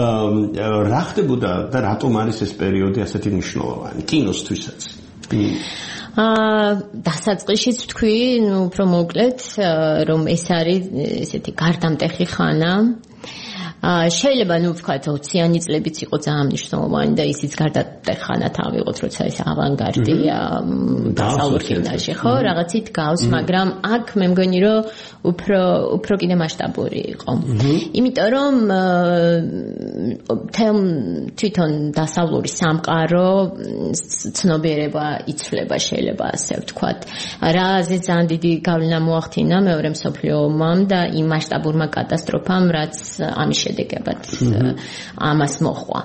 რა ხდებოდა და რატომ არის ეს პერიოდი ასეთი მნიშვნელოვანი კინოსთვისაც? აა დასაწყისშიც თქვი, ნუ უფრო მოკლედ, რომ ეს არის ესეთი გარდამტეხი ხანა. აა შეიძლება ნუ ვთქვათ ოციანი წლებიც იყო ძალიან მნიშვნელოვანი და ისიც გარდამტეხი ხანა თავიღოთ, როცა ეს ავანგარდია დასავლურ კინოში, ხო, რაღაცით გავს, მაგრამ აქ მე მგონი რომ უფრო უფრო კიდე მასშტაბური იყო. იმიტომ რომ თვითონ დასავლური სამყარო ცნობიერება იცვლება, შეიძლება ასე ვთქვათ. რაზე ძალიან დიდი გავლენა მოახდინა მეორე მსოფლიო ომამ და იმ მასშტაბურმა კატასტროფამ, რაც ამის შედეგებად ამას მოჰყვა.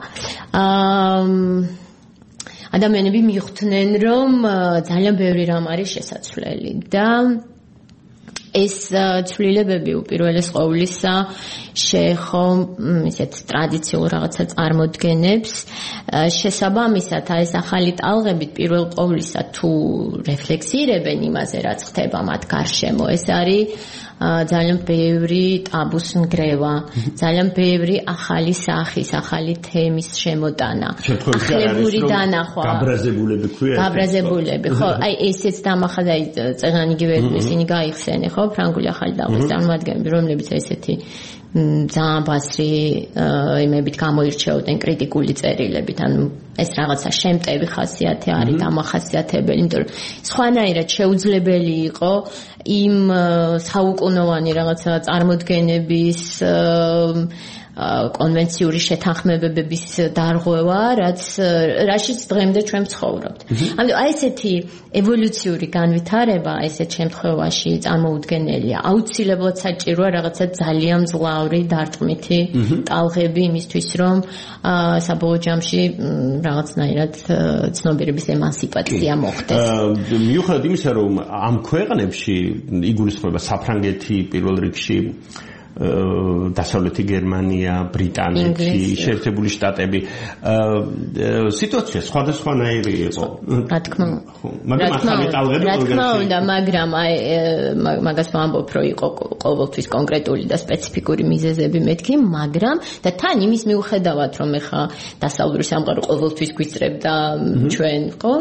ადამიანები მიხვდნენ, რომ ძალიან ბევრი რამ არის შესაძლებელი და ეს ცვლილებები უპირველეს ყოვლისა შეეხო ისეთ ტრადიციულ რაღაცა წარმოდგენებს. შესაბამისად, ეს ახალი ტალღებით პირველ ყოვლისა თუ რეფლექსირებენ იმაზე, რაც ხდება მათ გარშემო, ეს არის ძალიან ბევრი ტაბუს ნგრევა, ძალიან ბევრი ახალი სახის, ახალი თემის შემოტანა, ახლებური დანახვა, გაბრაზებულები ქვია. გაბრაზებულები, ხო, აი ესეც დამახა, აი წეგანიგივე ისინი გაიხსენე, ხო, ფრანგული ახალი ტალღის წარმომადგენლები, რომლებიც ესეთი ძალიან ბასრი იმებით გამოირჩეოდნენ კრიტიკული წერილებით, ანუ ეს რაღაცა შემტევი ხასიათი არის დამახასიათებელი, იმიტომ რომ სხვანაირად შეუძლებელი იყო იმ საუკუნოვანი რაღაცა წარმოდგენების კონვენციური შეთანხმებების დარღვევა, რაც რაშიც დღემდე ჩვენ ვცხოვრობთ. ამიტომ აი ესეთი ევოლუციური განვითარება ესეთ შემთხვევაში წარმოუდგენელია. აუცილებლად საჭიროა რაღაცა ძალიან მძლავრი დარტყმითი ტალღები იმისთვის, რომ საბოლოო ჯამში რაღაცნაირად ცნობიერების ემანსიპაცია მოხდეს. მიუხედავად იმისა, რომ ამ ქვეყნებში იგულისხმება საფრანგეთი პირველ რიგში, დასავლეთი გერმანია, ბრიტანეთი, შეერთებული შტატები, სიტუაცია სხვადასხვანაირი იყო. რა თქმა უნდა. რა თქმა უნდა, მაგრამ აი მაგას ვამბობ, რომ იყო ყოველთვის კონკრეტული და სპეციფიკური მიზეზები მეთქი, მაგრამ და თან იმის მიუხედავად, რომ ეხა დასავლური სამყარო ყოველთვის გვიწრებდა ჩვენ, ხო?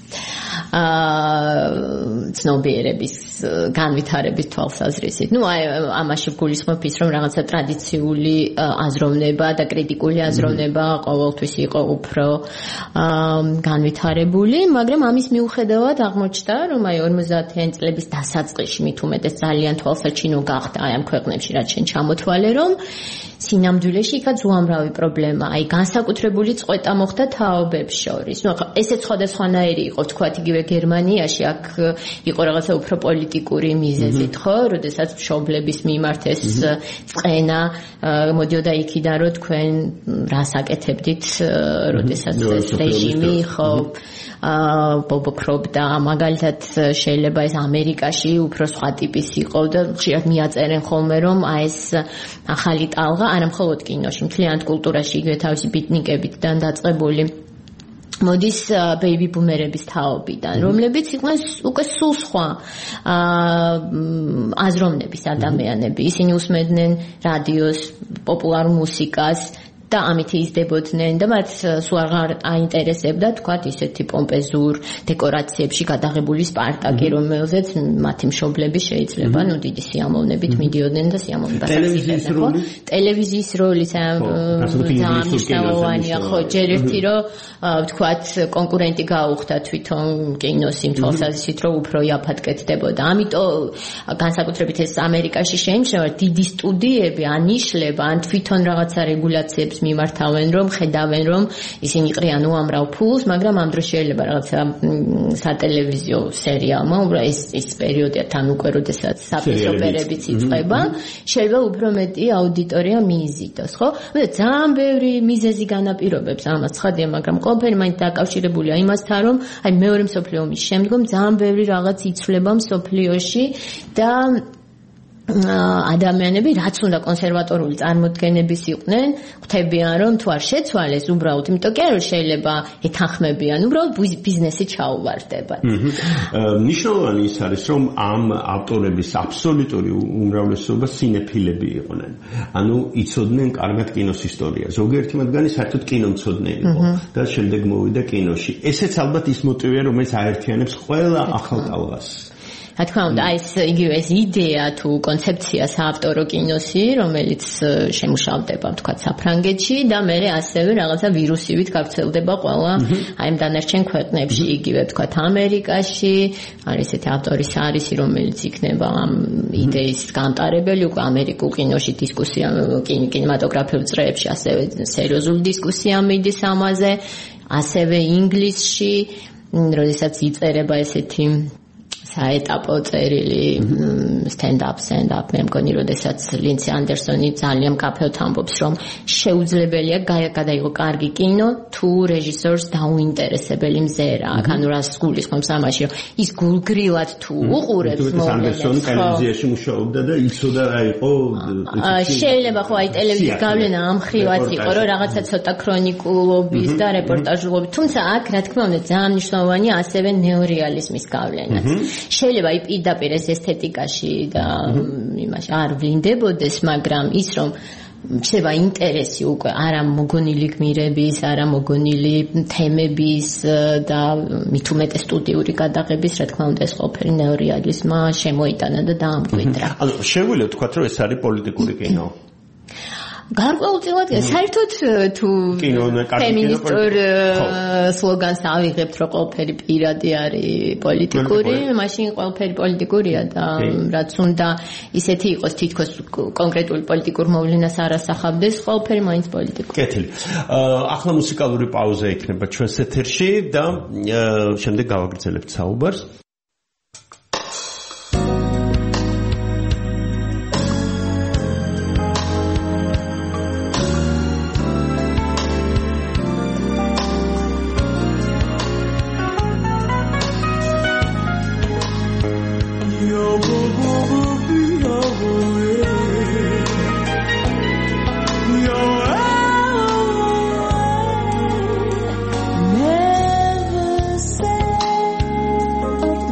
აა ცნობიერების განვითარების თვალსაზრისით. ნუ აი ამაში გულისხმობ ის, რომ რაღაცა ტრადიციული აზროვნება და კრიტიკული აზროვნება ყოველთვის იყო უფრო განვითარებული, მაგრამ ამის მიუხედავად აღმოჩნდა, რომ აი ორმოცდაათიანი წლების დასაწყისში მით უმეტეს ძალიან თვალსაჩინო გახდა აი ამ ქვეყნებში, რაც შენ ჩამოთვალე, რომ სინამდვილეში იქაც უამრავი პრობლემა. აი განსაკუთრებული წყვეტა მოხდა თაობებს შორის. ნუ ესეც სხვადასხვანაირი იყო, თქვათ იგივე გერმანიაში, აქ იყო რაღაცა უფრო პოლიტიკური მიზეზით, ხო? როდესაც მშობლების მიმართ ეს წყენა მოდიოდა იქიდან, რომ თქვენ რას აკეთებდით, როდესაც ეს რეჟიმი ხო ბობოქრობდა. მაგალითად შეიძლება ეს ამერიკაში უფრო სხვა ტიპის იყო და ხშირად მიაწერენ ხოლმე, რომ აი ეს ახალი ტალღა არა მხოლოდ კინოში, მთლიანად კულტურაში იგივე თავისი ბიტნიკებიდან დაწყებული მოდის ბეიბი ბუმერების თაობიდან, რომლებიც იყვნენ უკვე სულ სხვა აზროვნების ადამიანები. ისინი უსმენდნენ რადიოს, პოპულარულ მუსიკას და ამით იზრდებოდნენ და მათ სულ აღარ აინტერესებდა თქვათ ისეთი პომპეზურ დეკორაციებში გადაღებული სპარტაკი, რომელზეც მათი მშობლები შეიძლება ნუ დიდი სიამოვნებით მიდიოდნენ და სიამოვნებას აცივებდნენ, ხო? ტელევიზიის როლიც ძალიან მნიშვნელოვანია, ხო? ჯერ ერთი რომ თქვათ კონკურენტი გაუხდა თვითონ კინოს იმ თვალსაზრისით, რომ უფრო იაფად კეთდებოდა. ამიტომ განსაკუთრებით ეს ამერიკაში შეიმჩნევა დიდი სტუდიები, ან ნიშლება, ან თვითონ რაღაცა რეგულაციებს მიმართავენ, რომ ხედავენ, რომ ისინი ყრიან უამრავ ფულს, მაგრამ ამ დროს შეიძლება რაღაცა სატელევიზიო სერიალმა, ეს ის პერიოდია თან უკვე, როდესაც საფისოპერებიც იწყება, შეიძლება უფრო მეტი აუდიტორია მიიზიდოს, ხო? ძალიან ბევრი მიზეზი განაპირობებს ამას, ცხადია, მაგრამ ყველაფერი მაინც დაკავშირებულია იმასთან, რომ აი მეორე მსოფლიო ომის შემდგომ ძალიან ბევრი რაღაც იცვლება მსოფლიოში და ადამიანები რაც უნდა კონსერვატორული წარმოდგენების იყვნენ, ხვდებიან რომ თუ არ შეცვალეს უბრალოდ, იმიტომ კი არა შეიძლება ეთანხმებიან, უბრალოდ ბიზნესი ჩაუვარდებათ. ნიშნულოვანი ის არის, რომ ამ ავტორების აბსოლუტური უმრავლესობა სინეფილები იყვნენ. ანუ იცოდნენ კარგად კინოს ისტორია. ზოგიერთი მათგანი საერთოდ კინომცოდნე იყო და შემდეგ მოვიდა კინოში. ესეც ალბათ ის მოტივია, რომელიც აერთიანებს ყველა ახალ ტალღას. რა თქმა უნდა, აი ეს იგივე ეს იდეა თუ კონცეფცია საავტორო კინოსი, რომელიც შემუშავდება თქვათ საფრანგეთში და მერე ასევე რაღაცა ვირუსივით გავრცელდება ყველა აი ამ დანარჩენ ქვეყნებში, იგივე თქვათ ამერიკაში, არის ესეთი ავტორის არისი, რომელიც იქნება ამ იდეის განტარებელი, უკვე ამერიკულ კინოში დისკუსია, კინემატოგრაფიულ წრეებში ასევე სერიოზული დისკუსია მიდის ამაზე, ასევე ინგლისში, როდესაც იწერება ესეთი საეტაპო წერილი stand-up, stand-up, მე მგონი, როდესაც ლინცი ანდერსონი ძალიან მკაფიოდ ამბობს, რომ შეუძლებელია გადაიღო კარგი კინო, თუ რეჟისორს დაუინტერესებელი მზერა. აქ ანუ რას გულისხმობს ამაში, რომ ის გულგრილად თუ უყურებს მოვლენებს. ანდერსონი ტელევიზიაში მუშაობდა და იცოდა რა იყო. შეიძლება ხო აი ტელევიზიის გავლენა ამ ხრივაც იყო, რომ რაღაცა ცოტა ქრონიკულობის და რეპორტაჟულობის, თუმცა აქ რა თქმა უნდა ძალიან მნიშვნელოვანია ასევე ნეორეალიზმის გავლენაც. შეიძლება პირდაპირ ეს ესთეტიკაში და იმაში არ ვლინდებოდეს, მაგრამ ის რომ შეიძლება ინტერესი უკვე არა მოგონილი გმირების, არა მოგონილი თემების და მით უმეტეს სტუდიური გადაღების, რა თქმა უნდა ეს ყველაფერი ნეორეალიზმმა შემოიტანა და დაამკვიდრა. ანუ შეგვიძლია ვთქვათ, რომ ეს არის პოლიტიკური კინო. გარკვეულწილად საერთოდ თუ ფემინისტურ სლოგანს ავიღებთ, რომ ყველაფერი პირადი არის პოლიტიკური, მაშინ ყველაფერი პოლიტიკურია და რაც უნდა ისეთი იყოს თითქოს კონკრეტული პოლიტიკურ მოვლენას არ ასახავდეს, ყველაფერი მაინც პოლიტიკური. კეთილი. ახლა მუსიკალური პაუზა იქნება ჩვენს ეთერში და შემდეგ გავაგრძელებთ საუბარს. Never say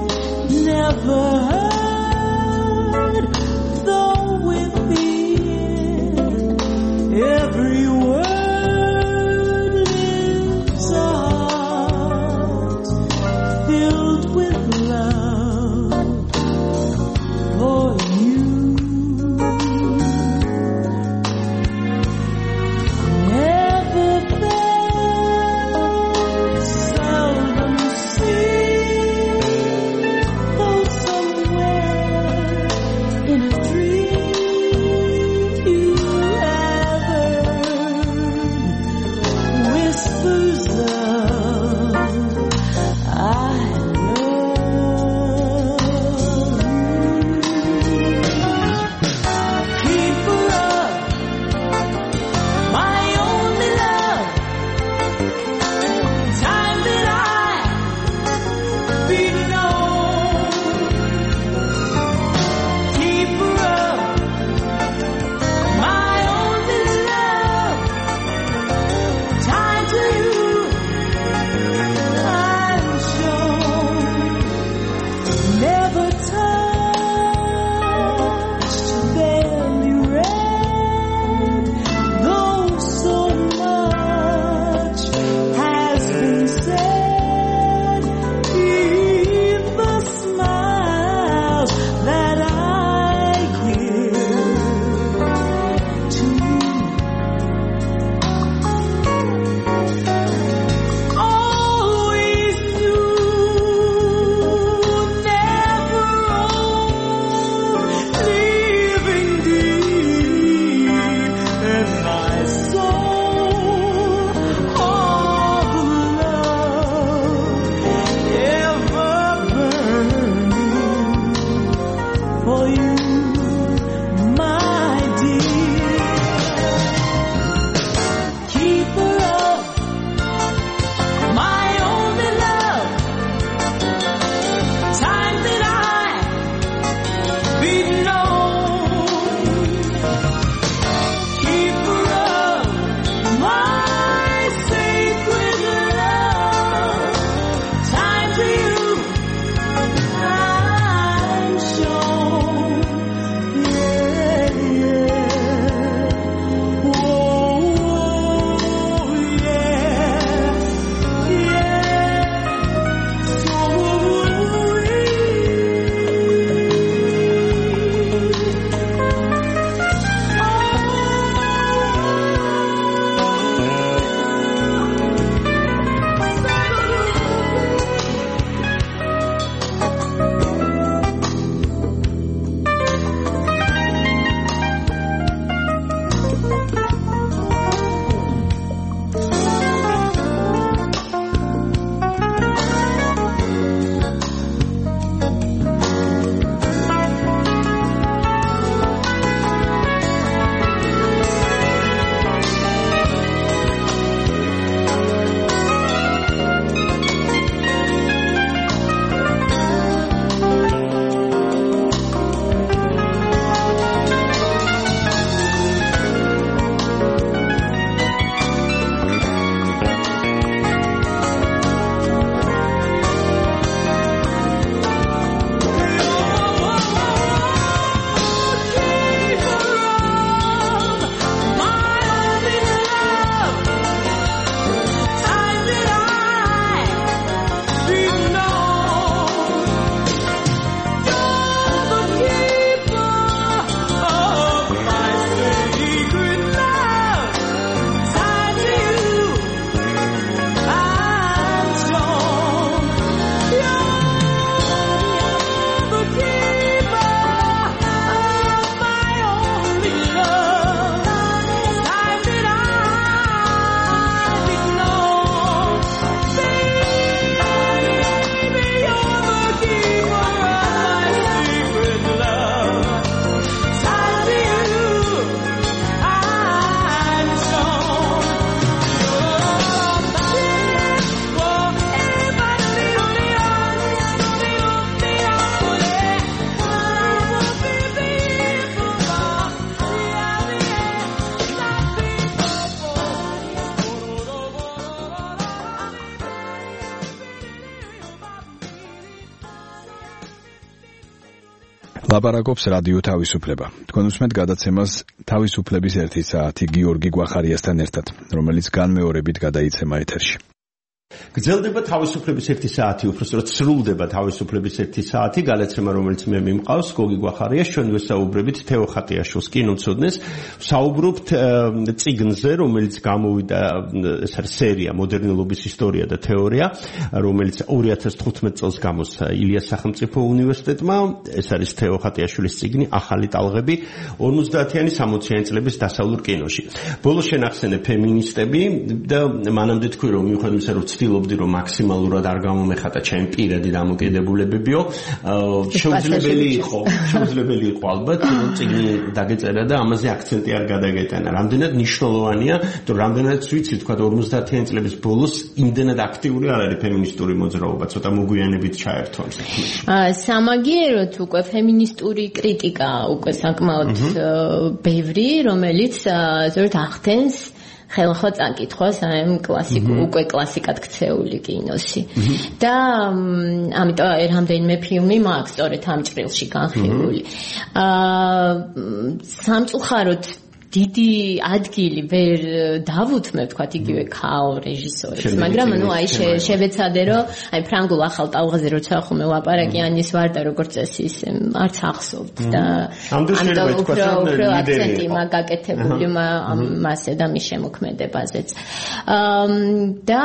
ლაპარაკობს რადიო თავისუფლება. თქვენ უსმენთ გადაცემას თავისუფლების ერთი საათი გიორგი გვახარიასთან ერთად, რომელიც განმეორებით გადაიცემა ეთერში. გრძელდება თავისუფლების ერთი საათი, უბრალოდ სრულდება თავისუფლების ერთი საათი, გადაცემა რომელიც მე მიმყავს, გოგი გვახარიას, ჩვენ ვესაუბრებით თეო ხატიაშვილის კინომცოდნეს, საუბრობთ წიგნზე, რომელიც გამოვიდა, ეს არის სერია მოდერნულობის ისტორია და თეორია, რომელიც ორი ათას თხუთმეტ წელს გამოსცა ილიას სახელმწიფო უნივერსიტეტმა, ეს არის თეო ხატიაშვილის წიგნი ახალი ტალღები ორმოცდაათიანი სამოციანი წლების დასავლურ კინოში. ბოლოს შენახსენე ფემინისტები და მანამდე თქვი რომ მიუხედავად იმისა, რომ ვცდილობდი რომ მაქსიმალურად არ გამომეხატა ჩემი პირადი დამოკიდებულებებიო, შეუძლებელი იყო, შეუძლებელი იყო ალბათ, რომ წიგნი დაგეწერა და ამაზე აქცენტი არ გადაგეტანა. რამდენად მნიშვნელოვანია, რომ რამდენად ვიცი, თქვა ორმოცდაათიანი წლების ბოლოს იმდენად აქტიური არ არის ფემინისტური მოძრაობა, ცოტა მოგვიანებით ჩაერთვა ამ საქმეში. სამაგიეროდ უკვე ფემინისტური კრიტიკა უკვე საკმაოდ ბევრი, რომელიც ზოგადად ახდენს ხელახლა წაკითხვას ამ კლასიკურ უკვე კლასიკად ქცეული კინოსი. და ამიტომ რამდენიმე ფილმი მაქვს სწორედ ამ ჭრილში განხილული. აა სამწუხაროდ დიდი ადგილი ვერ დავუთმევ, თქვათ, იგივე ქაო რეჟისორებს, მაგრამ ნუ აი შევეცადე, რომ აი ფრანგულ ახალ ტალღაზე როცა ხომ ლაპარაკი ანის ვარ და როგორც წესი ისე არც ახსოვთ და ამიტომ უფრო აქცენტი მაგაკეთებული მასე და მის შემოქმედებაზეც. და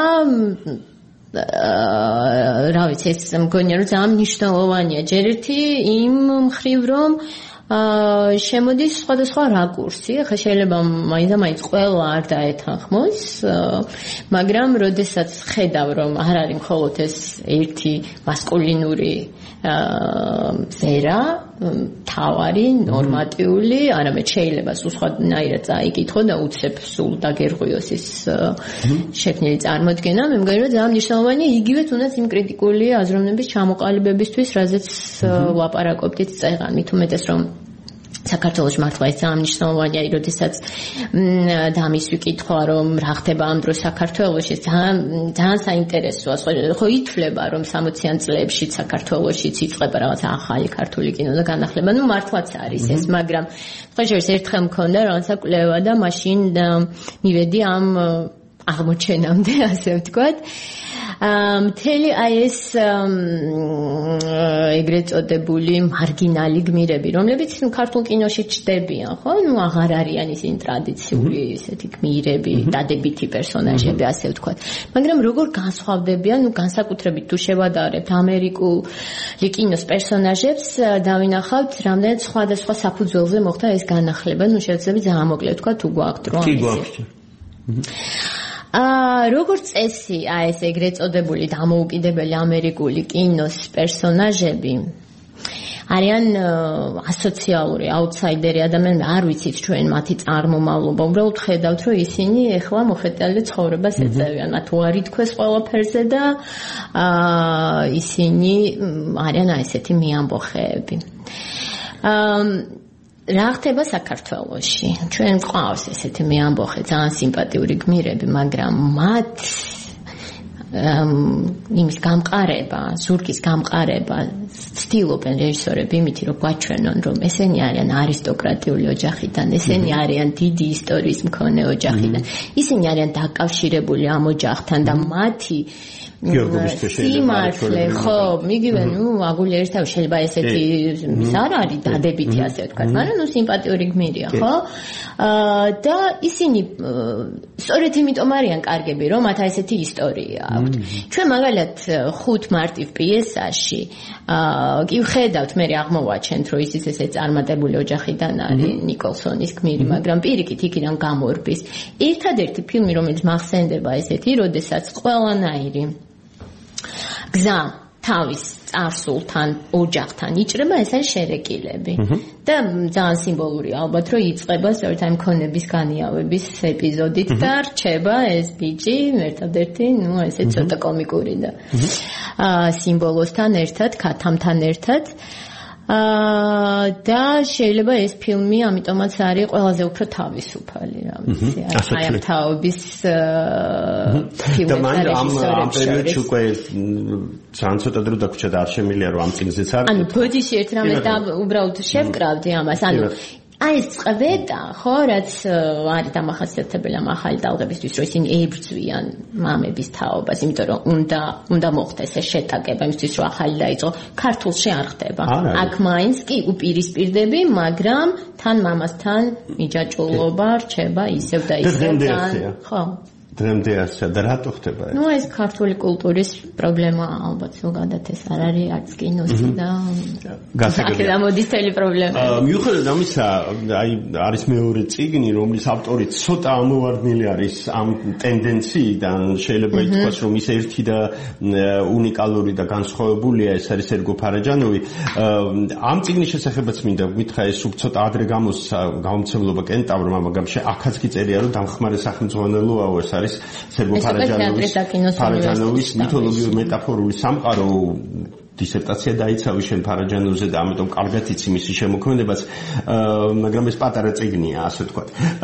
რა ვიცი, ეს მგონია რომ ძალიან მნიშვნელოვანია ჯერ ერთი იმ მხრივ რომ აა შემოდის სხვადასხვა რაკურსი, ახლა შეიძლება მაინც და მაინც ყველა არ დაეთანხმოს, მაგრამ როდესაც ხედავ რომ არ არის მხოლოდ ეს ერთი მასკულინური აა ზერა, თავარი, ნორმატიული, არამედ შეიძლება სულ სხვანაირად წაიკითხო და უცებ სულ დაგერღვიოს ის შექმნილი წარმოდგენა, მე მგონი რომ ძალიან მნიშვნელოვანია იგივე თუნდაც იმ კრიტიკული აზროვნების ჩამოყალიბებისთვის, რაზეც ლაპარაკობდით წეღან, მით უმეტეს რომ საქართველოს მართლა ეს ძალიან მნიშვნელოვანია, როდესაც დამის ვიკითხვა რომ რა ხდება ამ დროს საქართველოში, ძალიან ძალიან საინტერესოა, ხო ითვლება რომ სამოციან წლებში საქართველოშიც იწყება რაღაც ახალი ქართული კინო და განახლება, ну მართლაც არის ეს, მაგრამ ხო შეიძლება ერთხელ მქონდა რაღაცა კვლევა და მაშინ მივედი ამ აღმოჩენამდე, ასე ვთქვათ. მთელი აი ეს ეგრეთ წოდებული მარგინალი გმირები, რომლებიც ქართულ კინოში ჩნდებიან, ხო? ნუ აღარ არიან ისინი ტრადიციული ესეთი გმირები, დადებითი პერსონაჟები, ასე ვთქვათ. მაგრამ როგორ განსხვავდებიან, ნუ განსაკუთრებით თუ შევადარებთ ამერიკული კინოს პერსონაჟებს, დავინახავთ, რამდენად სხვადასხვა საფუძველზე მოხდა ეს განახლება, ნუ შევეცდები ძალიან მოკლედ ვთქვათ, თუ გვაქვთ რომ კი გვაქვთ. აა როგორც წესი, აი ეს ეგრეთ წოდებული დამოუკიდებელი ამერიკული კინოს პერსონაჟები არიან ასოციალური, აუთსაიდერი ადამიანები, არ ვიცით ჩვენ მათი წარმომავლობა, უბრალოდ ხედავთ, რომ ისინი ეხლა მოხეტიალე ცხოვრებას ეწევიან, მათ უარი თქვეს ყველაფერზე და აა ისინი არიან აი ესეთი მეამბოხეები. აა რა ხდება საქართველოში? ჩვენ გვყავს ესეთი მეამბოხე, ძალიან სიმპათიური გმირები, მაგრამ მათ იმის გამყარება, ზურგის გამყარება ცდილობენ რეჟისორები იმითი, რომ გვაჩვენონ, რომ ესენი არიან არისტოკრატიული ოჯახიდან, ესენი არიან დიდი ისტორიის მქონე ოჯახიდან, ისინი არიან დაკავშირებული ამ ოჯახთან და მათი სიმართლე, ხო, მიგივე, ნუ აგული ერთად შეიძლება ესეთი არ არის დადებითი, ასე ვთქვათ, მაგრამ ნუ სიმპათიური გმირია, ხო? და ისინი სწორედ იმიტომ არიან კარგები, რომ მათ ესეთი ისტორია აქვთ. ჩვენ მაგალითად ხუთ მარტივ პიესაში კი ვხედავთ, მე აღმოვაჩენთ, რომ ის ესე წარმატებული ოჯახიდან არის ნიკოლსონის გმირი, მაგრამ პირიქით იქიდან გამორბის. ერთადერთი ფილმი, რომელიც მახსენდება ესეთი, როდესაც ყველანაირი გზა თავის წარსულთან, ოჯახთან იჭრება, ეს არის შერეკილები. და ძალიან სიმბოლური ალბათ, რომ იწყება სწორედ ამ ქონების განიავების ეპიზოდით და რჩება ეს ბიჭი, ერთადერთი, ну, ესე ცოტა კომიკური და სიმბოლოსთან ერთად, ქათამთან ერთად. აა და შეიძლება ეს ფილმი ამიტომაც არის ყველაზე უფრო თავისუფალი, რა ვიცი, აი ამ თაობის ფილმი. და მან ამ ამ პერიოდში უკვე ძალიან ცოტა დრო დაგვრჩა და არ შემილია რომ ამ წიგნზეც არის. ანუ ბოდიში ერთ რამე და უბრალოდ შევკრავდი ამას. ანუ აი ეს წვედა, ხო, რაც არის დამახასიათებელი ამ ახალი ტალღებისთვის, რომ ისინი ებრძვიან მამების თაობას, იმიტომ რომ უნდა უნდა მოხდეს ეს შეტაკება იმისთვის, რომ ახალი დაიწყო. ქართულში არ ხდება. აქ მაინც კი უპირისპირდები, მაგრამ თან მამასთან მიჯაჭვულობა რჩება ისევ და ისევ თან, ხო. დღემდე ასე და რატო ხდება ეს? ნუ ეს ქართული კულტურის პრობლემაა ალბათ ზოგადად ეს არ არის არც კინოსი და გასაგებია მოდის თელი პრობლემა. მიუხედავად ამისა, აი არის მეორე წიგნი, რომლის ავტორი ცოტა ამოვარდნილი არის ამ ტენდენციიდან, შეიძლება ითქვას, რომ ის ერთი და უნიკალური და განსხვავებულია, ეს არის სერგო ფარაჯანოვი. ამ წიგნის შესახებაც მინდა გითხრა, ეს ცოტა ადრე გამოსცა გამომცემლობა კენტავრმა, მაგრამ აქაც კი წერია, რომ დამხმარე სახელმძღვანელოა ეს არის სერგო ფარაჯანოვის ფარაჯანოვის მითოლოგიური მეტაფორული სამყარო დისერტაცია დაიცავი შენ ფარაჯანოვზე და ამიტომ კარგად იცი მისი შემოქმედებაც, მაგრამ ეს პატარა წიგნია, ასე ვთქვათ.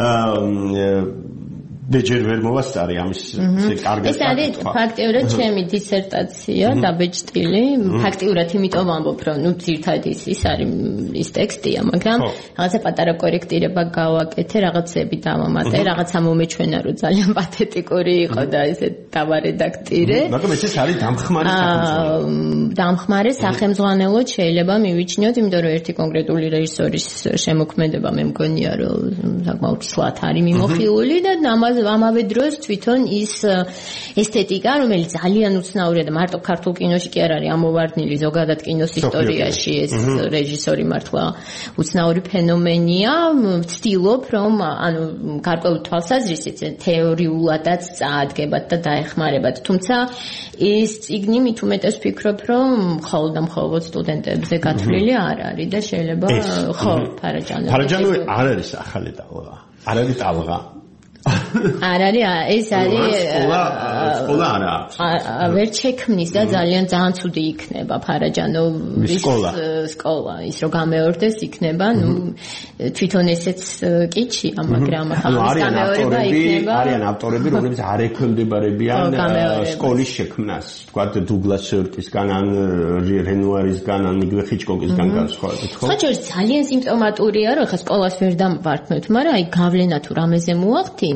მე ჯერ ვერ მოვასწარი ამის ესე კარგად. ეს არის ფაქტიურად ჩემი დისერტაცია დაბეჭდილი, ფაქტიურად იმიტომ ვამბობ, რომ ნუ ძირთადად ის ის არის ის ტექსტია, მაგრამ რაღაცა პატარა კორექტირება გავაკეთე, რაღაცები დავამატე, რაღაცა მომეჩვენა, რომ ძალიან პათეტიკური იყო და ესე დავარედაქტირე. მაგრამ ეს არის დამხმარე სახელმძღვანელო. დამხმარე სახელმძღვანელო შეიძლება მივიჩნიოთ, იმიტომ რომ ერთი კონკრეტული რეჟისორის შემოქმედება მე მგონია, რომ საკმაოდ სლათ არის მიმოხილული და ამას ამავე დროს თვითონ ის ესთეტიკა, რომელიც ძალიან უცნაურია და მარტო ქართულ კინოში კი არ არის ამოვარდნილი, ზოგადად კინოს ისტორიაში ეს რეჟისორი მართლა უცნაური ფენომენია. ვცდილობ, რომ ანუ გარკვეული თვალსაზრისით თეორიულადაც წაადგებათ და დაეხმარებათ. თუმცა ეს წიგნი მით უმეტეს ვფიქრობ, რომ მხოლოდ და მხოლოდ სტუდენტებზე გათვლილი არ არის და შეიძლება ხო ფარაჯანოვი. ფარაჯანოვი არ არის ახალი ტალღა. არ არის ტალღა. არ არის ეს არის სკოლა სკოლა არა ვერ შექმნის და ძალიან ძალიან ცუდი იქნება ფარაჯანოვის სკოლა ის რომ გამეორდეს იქნება ნუ თვითონ ესეც კიჩია მაგრამ ახლა გამეორება იქნება არიან ავტორები რომლებიც არ ექვემდებარებიან სკოლის შექმნას თქვა დუგლას შერტისგან ან რენუარისგან ან იგივე ჰიჩკოკისგან განსხვავებით ხო ხო ძალიან სიმპტომატურია რომ ახლა სკოლას ვერ დამბართმევთ მაგრამ აი გავლენა თუ რამეზე მოახდინა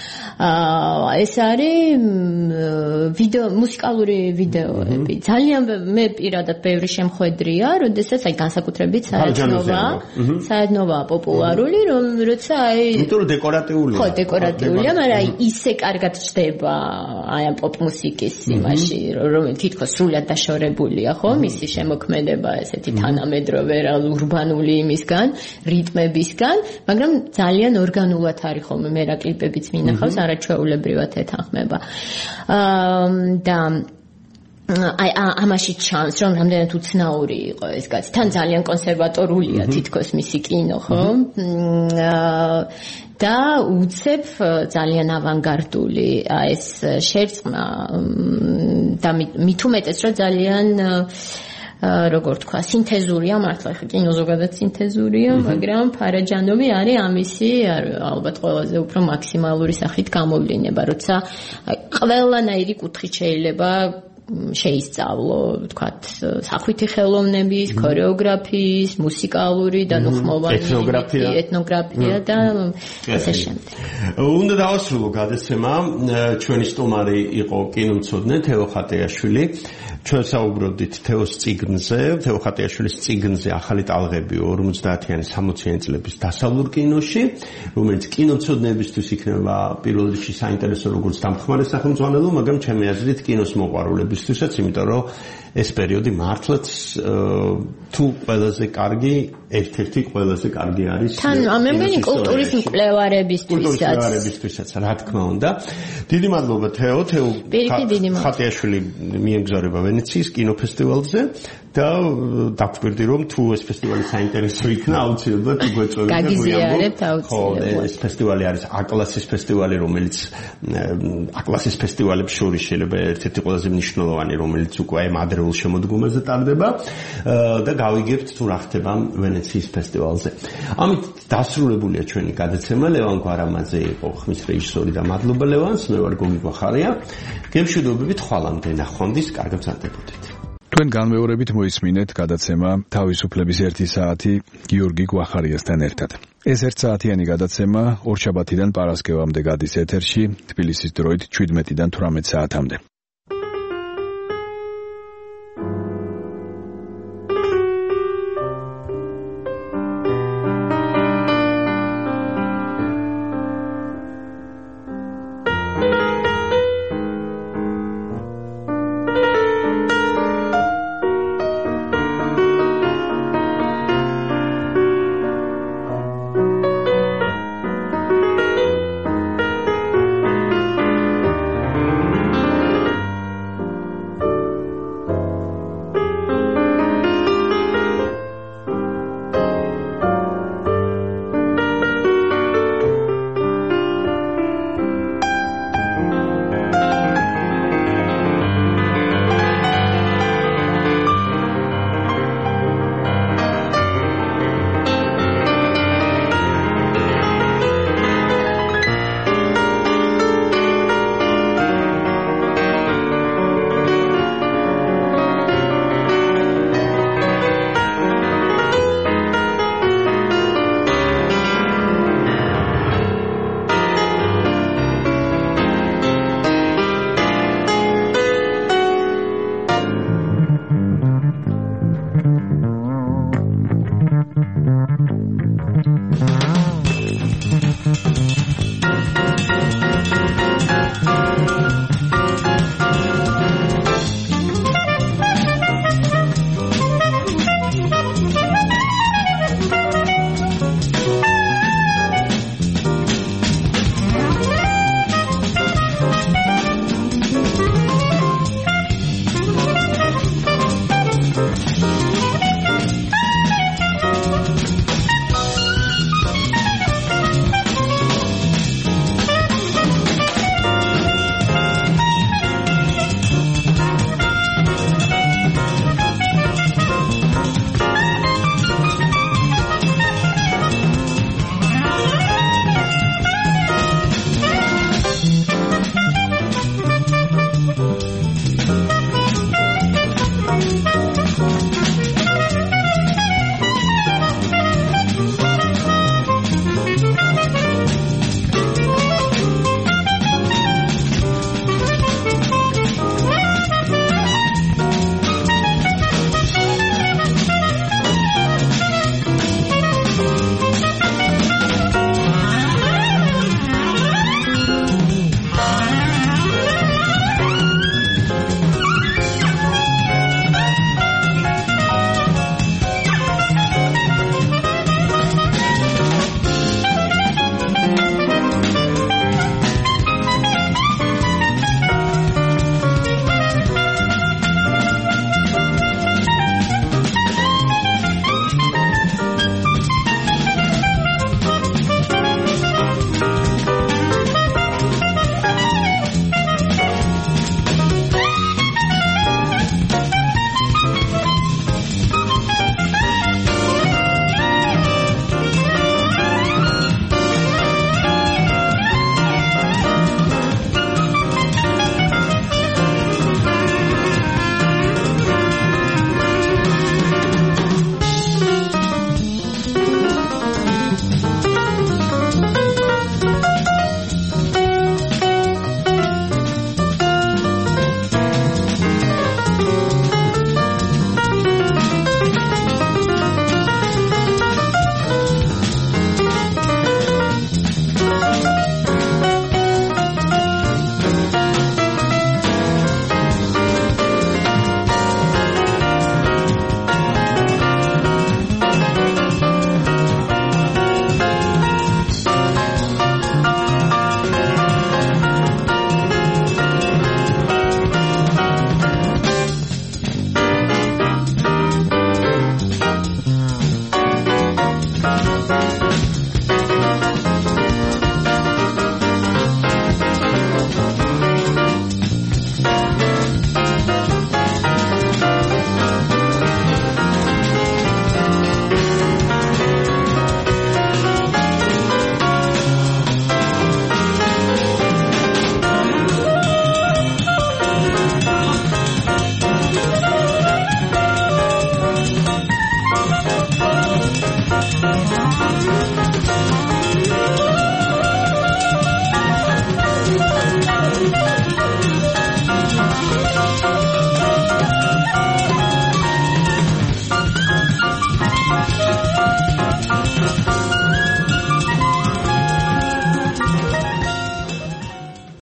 აა ეს არის ვიდეო მუსიკალური ვიდეოები ძალიან მე პირადად ბევრი შემხვედრია როდესაც აი განსაკუთრებით საერთნობა საერთნობა პოპულარული რომ როცა აი იმიტომ რომ დეკორატიულია ხო დეკორატიულია მაგრამ აი ისე კარგად ჩდება აი ამ პოპ მუსიკის იმაში რომ თითქოს სრულად დაშორებულია ხო მისი შემოქმედება ესეთი თანამედროვე ურბანული იმისგან რიტმებისგან მაგრამ ძალიან ორგანულად არის ხოლმე მე რა კლიპებიც მინახავს არაჩვეულებრივად ეთანხმება და აი ამაში ჩანს რომ რამდენად უცნაური იყო ეს კაცი თან ძალიან კონსერვატორულია თითქოს მისი კინო ხო და უცებ ძალიან ავანგარდული ეს შერწყმა და მით უმეტეს რომ ძალიან როგორ თქვა სინთეზურია მართლა ხო კინო ზოგადად სინთეზურია მაგრამ ფარაჯანოვი არის ამისი ალბათ ყველაზე უფრო მაქსიმალური სახით გამოვლინება როცა ყველანაირი კუთხით შეიძლება შეისწავლო თქვათ სახვითი ხელოვნების ქორეოგრაფიის მუსიკალური და ნუხმოვანი ეთნოგრაფია და ასე შემდეგ უნდა დავასრულო გადაცემა ჩვენი სტუმარი იყო კინომცოდნე თეო ხატიაშვილი ჩვენ საუბრობდით თეოს წიგნზე, თეო ხატიაშვილის წიგნზე ახალი ტალღები ორმოცდაათიანი სამოციანი წლების დასავლურ კინოში, რომელიც კინომცოდნეებისთვის იქნება პირველ რიგში საინტერესო როგორც დამხმარე სახელმძღვანელო, მაგრამ ჩემი აზრით კინოს მოყვარულებისთვისაც, იმიტომ რომ ეს პერიოდი მართლაც თუ ყველაზე კარგი, ერთ-ერთი ყველაზე კარგი არის. თან მე მგონი კულტურის მკვლევარებისთვისაც. კულტურის მკვლევარებისთვისაც, რა თქმა უნდა. დიდი მადლობა თეო, თეო ხატიაშვილი მიემგზავრება ვენეციის კინოფესტივალზე და დაგვირდი რომ თუ ეს ფესტივალი საინტერესო იქნა, აუცილებლად გვეწევით და გაგიზიარებთ აუცილებლად. ხო, ეს ფესტივალი არის A-კლასის ფესტივალი, რომელიც A-კლასის ფესტივალებს შორის შეიძლება ერთ-ერთი ყველაზე მნიშვნელოვანი, რომელიც უკვე აი ეროვნულ შემოდგომაზე ტარდება და გავიგებთ თუ რა ხდება ვენეციის ფესტივალზე. ამით დასრულებულია ჩვენი გადაცემა. ლევან გვარამაძე იყო ხმის რეჟისორი და მადლობა ლევანს. მე ვარ გოგი გვახარია. გემშვიდობებით ხვალამდე ნახვამდის, კარგ გრძანდებოდეთ. თქვენ განმეორებით მოისმინეთ გადაცემა თავისუფლების ერთი საათი გიორგი გვახარიასთან ერთად. ეს ერთ საათიანი გადაცემა ორშაბათიდან პარასკევამდე გადის ეთერში, თბილისის დროით შვიდმეტიდან თვრამეტ საათამდე.